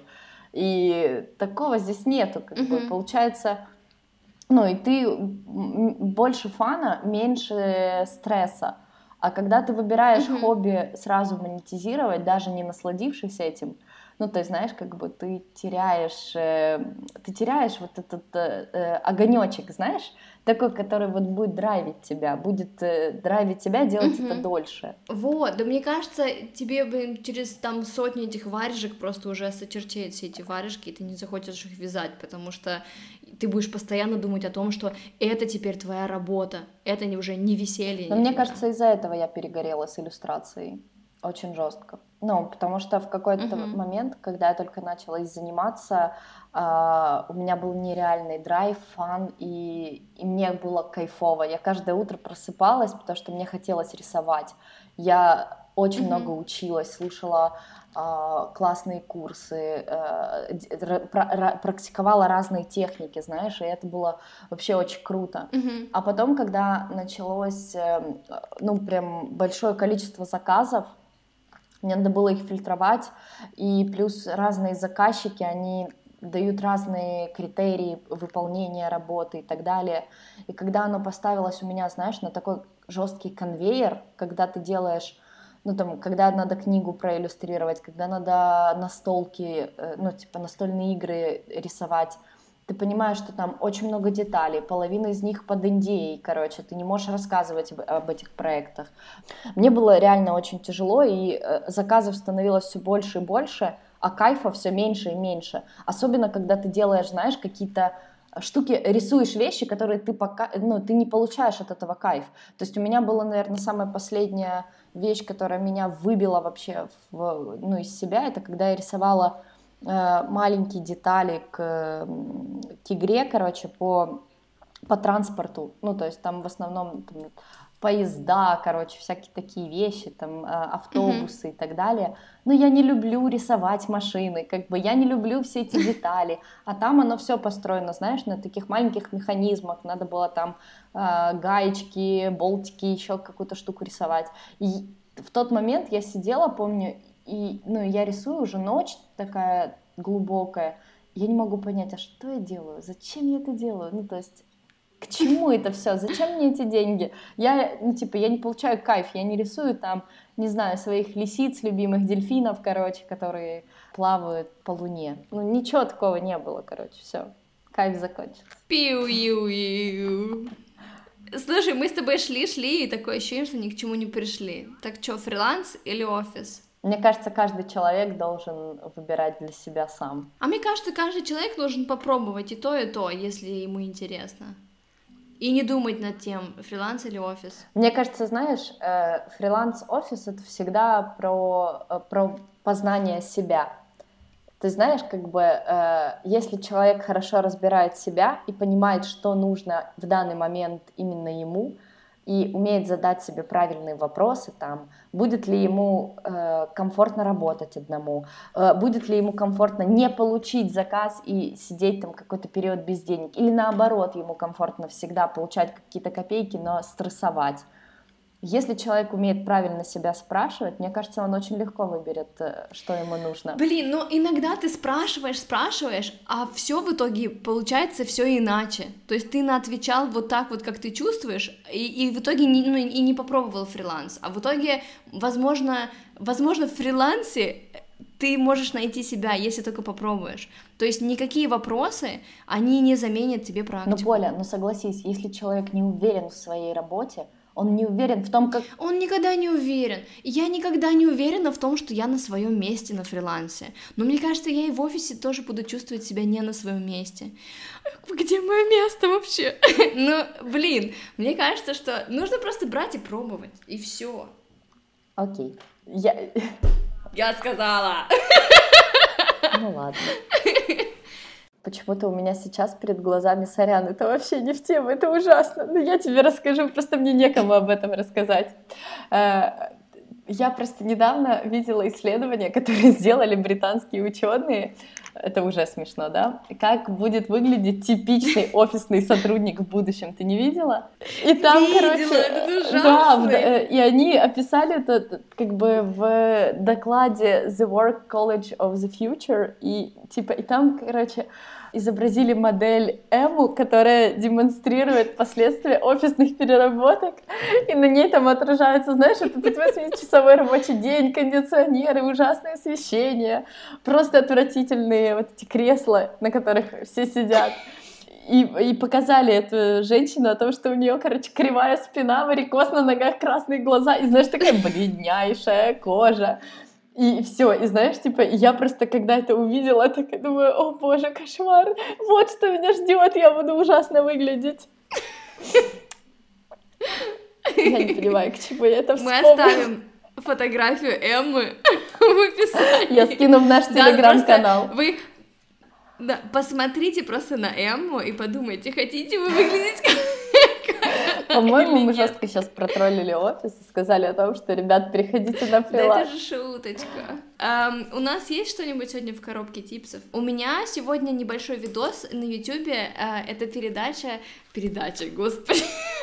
И такого здесь нету, как бы, Мгм. получается... Ну, и ты м, больше фана, меньше стресса. А когда ты выбираешь Мгм. хобби сразу монетизировать, даже не насладившись этим, Ну, то есть, знаешь, как бы ты теряешь, э, ты теряешь вот этот э, огонечек, знаешь, такой, который вот будет драйвить тебя, будет э, драйвить тебя, делать это Мгм. дольше. Вот, да мне кажется, тебе, блин, через там сотни этих варежек просто уже осточертеют все эти варежки, и ты не захочешь их вязать, потому что ты будешь постоянно думать о том, что это теперь твоя работа, это не, уже не веселье, Но не мне фигня. кажется, из-за этого я перегорела с иллюстрацией очень жестко. Ну, потому что в какой-то Мгм. момент, когда я только начала ей заниматься, а, у меня был нереальный драйв, фан, и, и мне было кайфово. Я каждое утро просыпалась, потому что мне хотелось рисовать. Я очень много Мгм. училась, слушала а, классные курсы, а, д- ра- пра- ра- практиковала разные техники, знаешь, и это было вообще очень круто. Мгм. А потом, когда началось, эм, ну, прям большое количество заказов, мне надо было их фильтровать, и плюс разные заказчики, они дают разные критерии выполнения работы и так далее. И когда оно поставилось у меня, знаешь, на такой жесткий конвейер, когда ты делаешь, ну там, когда надо книгу проиллюстрировать, когда надо настолки, э, ну типа настольные игры рисовать, ты понимаешь, что там очень много деталей, половина из них под эн ди эй, короче, ты не можешь рассказывать об, об этих проектах. Мне было реально очень тяжело, и э, заказов становилось все больше и больше, а кайфа все меньше и меньше. Особенно, когда ты делаешь, знаешь, какие-то штуки, рисуешь вещи, которые ты пока, ну, ты не получаешь от этого кайф. То есть у меня была, наверное, самая последняя вещь, которая меня выбила вообще в, ну, из себя, это когда я рисовала э, маленькие детали к, м, к игре, короче, по по транспорту, ну, то есть там в основном там, поезда, короче, всякие такие вещи, там, э, Мгм. автобусы и так далее. Но я не люблю рисовать машины, как бы я не люблю все эти детали, а там оно все построено, знаешь, на таких маленьких механизмах, надо было там э, гаечки, болтики, еще какую-то штуку рисовать. И в тот момент я сидела, помню, и, ну, я рисую уже ночь такая глубокая, я не могу понять, а что я делаю, зачем я это делаю, ну, то есть к чему это все? Зачем мне эти деньги? Я, ну, типа, я не получаю кайф, я не рисую там, не знаю, своих лисиц, любимых дельфинов, короче, которые плавают по луне. Ну, ничего такого не было, короче, все. Кайф закончился. Пиу-ю-ю. Слушай, мы с тобой шли-шли, и такое ощущение, что ни к чему не пришли. Так что, фриланс или офис? Мне кажется, каждый человек должен выбирать для себя сам. А мне кажется, каждый человек должен попробовать и то, и то, если ему интересно. И не думать над тем, фриланс или офис. Мне кажется, знаешь, э, фриланс-офис — это всегда про, э, про познание себя. Ты знаешь, как бы, э, если человек хорошо разбирает себя и понимает, что нужно в данный момент именно ему, и умеет задать себе правильные вопросы, там, будет ли ему э, комфортно работать одному, э, будет ли ему комфортно не получить заказ и сидеть там какой-то период без денег, или наоборот, ему комфортно всегда получать какие-то копейки, но стрессовать. Если человек умеет правильно себя спрашивать, мне кажется, он очень легко выберет, э, что ему нужно. Блин, но иногда ты спрашиваешь, спрашиваешь, а все в итоге получается все иначе. То есть ты отвечал вот так вот, как ты чувствуешь, и, и в итоге не, ну, и не попробовал фриланс. А в итоге, возможно, возможно, в фрилансе ты можешь найти себя, если только попробуешь. То есть никакие вопросы, они не заменят тебе Но, практику. Поля, ну согласись, если человек не уверен в своей работе, он не уверен в том, как... Он никогда не уверен. И я никогда не уверена в том, что я на своем месте на фрилансе. Но мне кажется, я и в офисе тоже буду чувствовать себя не на своем месте. Где мое место вообще? Ну, блин, мне кажется, что нужно просто брать и пробовать. И все. Окей. Я... Я сказала. Ну ладно. Почему-то у меня сейчас перед глазами, сорян, это вообще не в тему, это ужасно. Но я тебе расскажу, просто мне некому об этом рассказать. Э, Я просто недавно видела исследование, которое сделали британские ученые. Это уже смешно, да? Как будет выглядеть типичный офисный сотрудник в будущем? Ты не видела? И там, Видела, короче, это да, ужасно. в- и они описали это как бы в докладе The Work College of the Future, и типа, и там, короче, изобразили модель Эму, которая демонстрирует последствия офисных переработок, и на ней там отражается, знаешь, этот восьмичасовой рабочий день, кондиционеры, ужасное освещение, просто отвратительные вот эти кресла, на которых все сидят. И, и показали эту женщину о том, что у нее, короче, кривая спина, варикоз на ногах, красные глаза, и, знаешь, такая бледнейшая кожа. И все, и знаешь, типа, я просто, когда это увидела, так и думаю, о боже, кошмар, вот что меня ждет, я буду ужасно выглядеть. Я не понимаю, к чему я это вспомнила. Мы оставим фотографию Эммы в описании. Я скину в наш телеграм-канал. Вы да, посмотрите просто на Эмму и подумайте, хотите вы выглядеть как... По-моему, мы жестко сейчас протроллили офис и сказали о том, что, ребят, переходите на фриланс. Да это же шуточка. Um, у нас есть что-нибудь сегодня в коробке типсов? У меня сегодня небольшой видос на ютубе, uh, это передача... Передача, господи.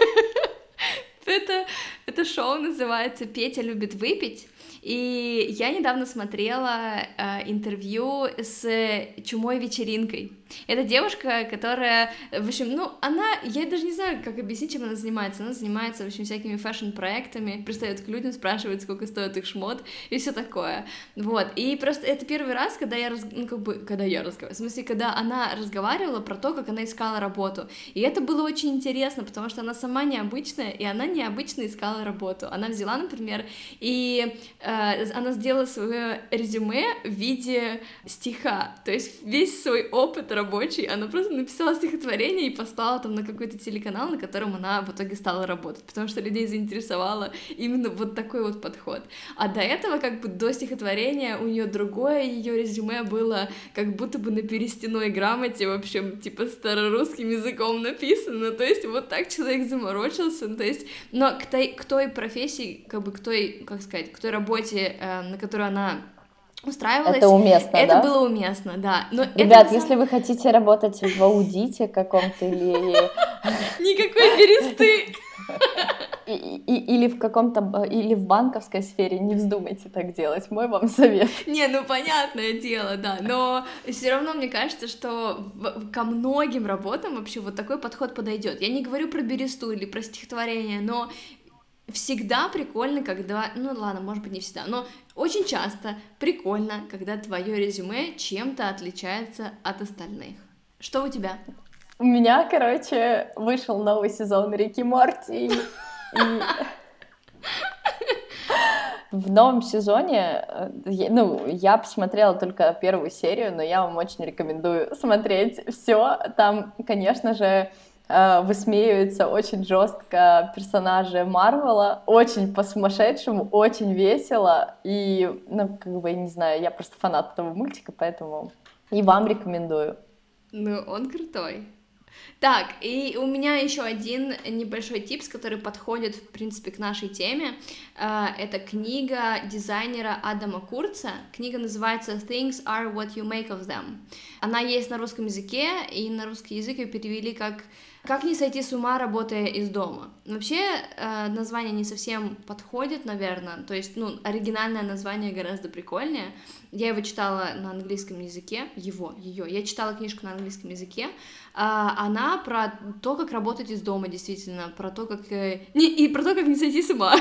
это, это шоу называется «Петя любит выпить». И я недавно смотрела э, интервью с Чумой Вечеринкой. Это девушка, которая, в общем, ну, она, я даже не знаю, как объяснить, чем она занимается. Она занимается, в общем, всякими фэшн-проектами, пристает к людям, спрашивает, сколько стоит их шмот, и все такое. Вот, и просто это первый раз, когда я, раз... ну, как бы, когда я разговаривала, в смысле, когда она разговаривала про то, как она искала работу. И это было очень интересно, потому что она сама необычная, и она необычно искала работу. Она взяла, например, и э, она сделала свое резюме в виде стиха, то есть весь свой опыт рабочий, она просто написала стихотворение и послала там на какой-то телеканал, на котором она в итоге стала работать, потому что людей заинтересовало именно вот такой вот подход. А до этого, как бы до стихотворения, у нее другое ее резюме было как будто бы на перестяной грамоте, в общем, типа старорусским языком написано, то есть вот так человек заморочился, то есть, но к той, к той профессии, как бы к той, как сказать, к той работе, э, на которую она устраивалась. Это уместно, это да? было уместно, да. Но ребят, это, если самом... вы хотите работать в аудите каком-то или... Никакой бересты! Или в каком-то, или в банковской сфере, не вздумайте так делать, мой вам совет. Не, ну понятное дело, да, но все равно мне кажется, что ко многим работам вообще вот такой подход подойдет. Я не говорю про бересту или про стихотворение, но всегда прикольно, когда, ну ладно, может быть не всегда, но очень часто прикольно, когда твое резюме чем-то отличается от остальных. Что у тебя? У меня, короче, вышел новый сезон Рик и Морти, и в новом сезоне, ну, я посмотрела только первую серию, но я вам очень рекомендую смотреть все. Там, конечно же, высмеиваются очень жестко персонажи Марвела, очень по-сумасшедшему, очень весело, и, ну, как бы, не знаю, я просто фанат этого мультика, поэтому и вам рекомендую. Ну, он крутой. Так, и у меня еще один небольшой типс, который подходит, в принципе, к нашей теме. Это книга дизайнера Адама Курца. Книга называется «Things are what you make of them». Она есть на русском языке, и на русский язык ее перевели как «Как не сойти с ума, работая из дома». Вообще, название не совсем подходит, наверное, то есть, ну, оригинальное название гораздо прикольнее. Я его читала на английском языке, его, ее, я читала книжку на английском языке. Она про то, как работать из дома, действительно, про то, как... Не, и про то, как не сойти с ума.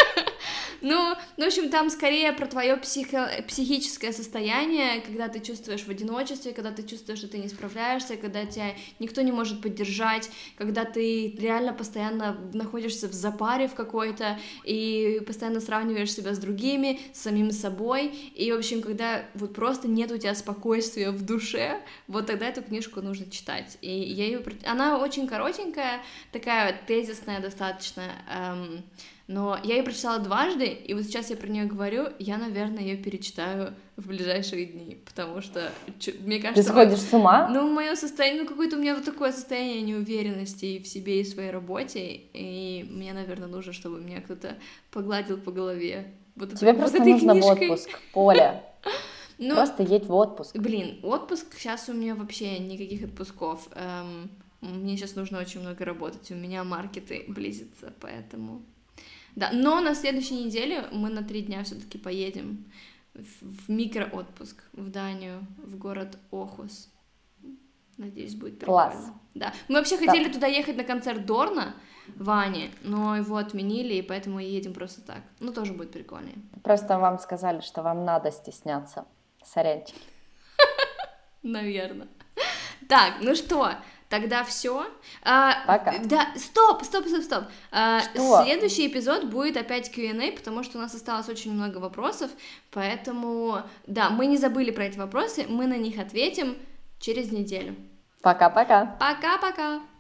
Ну, в общем, там скорее про твое психо... психическое состояние, когда ты чувствуешь в одиночестве, когда ты чувствуешь, что ты не справляешься, когда тебя никто не может поддержать, когда ты реально постоянно находишься в запаре в какой-то и постоянно сравниваешь себя с другими, с самим собой, и, в общем, когда вот просто нет у тебя спокойствия в душе, вот тогда эту книжку нужно читать. И я ее... Она очень коротенькая, такая тезисная достаточно, эм... но я ее прочитала дважды, и вот сейчас я про нее говорю, я, наверное, ее перечитаю в ближайшие дни, потому что, мне кажется... Ты сходишь с ума? Ну, мое состояние, ну, какое-то у меня вот такое состояние неуверенности в себе и в своей работе, и мне, наверное, нужно, чтобы меня кто-то погладил по голове. Вот Тебе это, просто вот нужно книжкой. В отпуск, Поля. Ну, просто едь в отпуск. Блин, отпуск, сейчас у меня вообще никаких отпусков. Эм, мне сейчас нужно очень много работать, у меня маркеты близятся, поэтому... Да, но на следующей неделе мы на три дня все-таки поедем в, в микроотпуск в Данию, в город Охус. Надеюсь, будет Класс. прикольно. Да. Мы вообще Да. хотели туда ехать на концерт Дорна, Вани, но его отменили, и поэтому едем просто так. Ну, тоже будет прикольнее. Просто вам сказали, что вам надо стесняться. Сорянчики. Наверное. Так, ну что, тогда все. А, Пока. да, стоп, стоп, стоп, стоп. А, Что? следующий эпизод будет опять кью энд эй, потому что у нас осталось очень много вопросов, поэтому, да, мы не забыли про эти вопросы, мы на них ответим через неделю. Пока-пока. Пока-пока.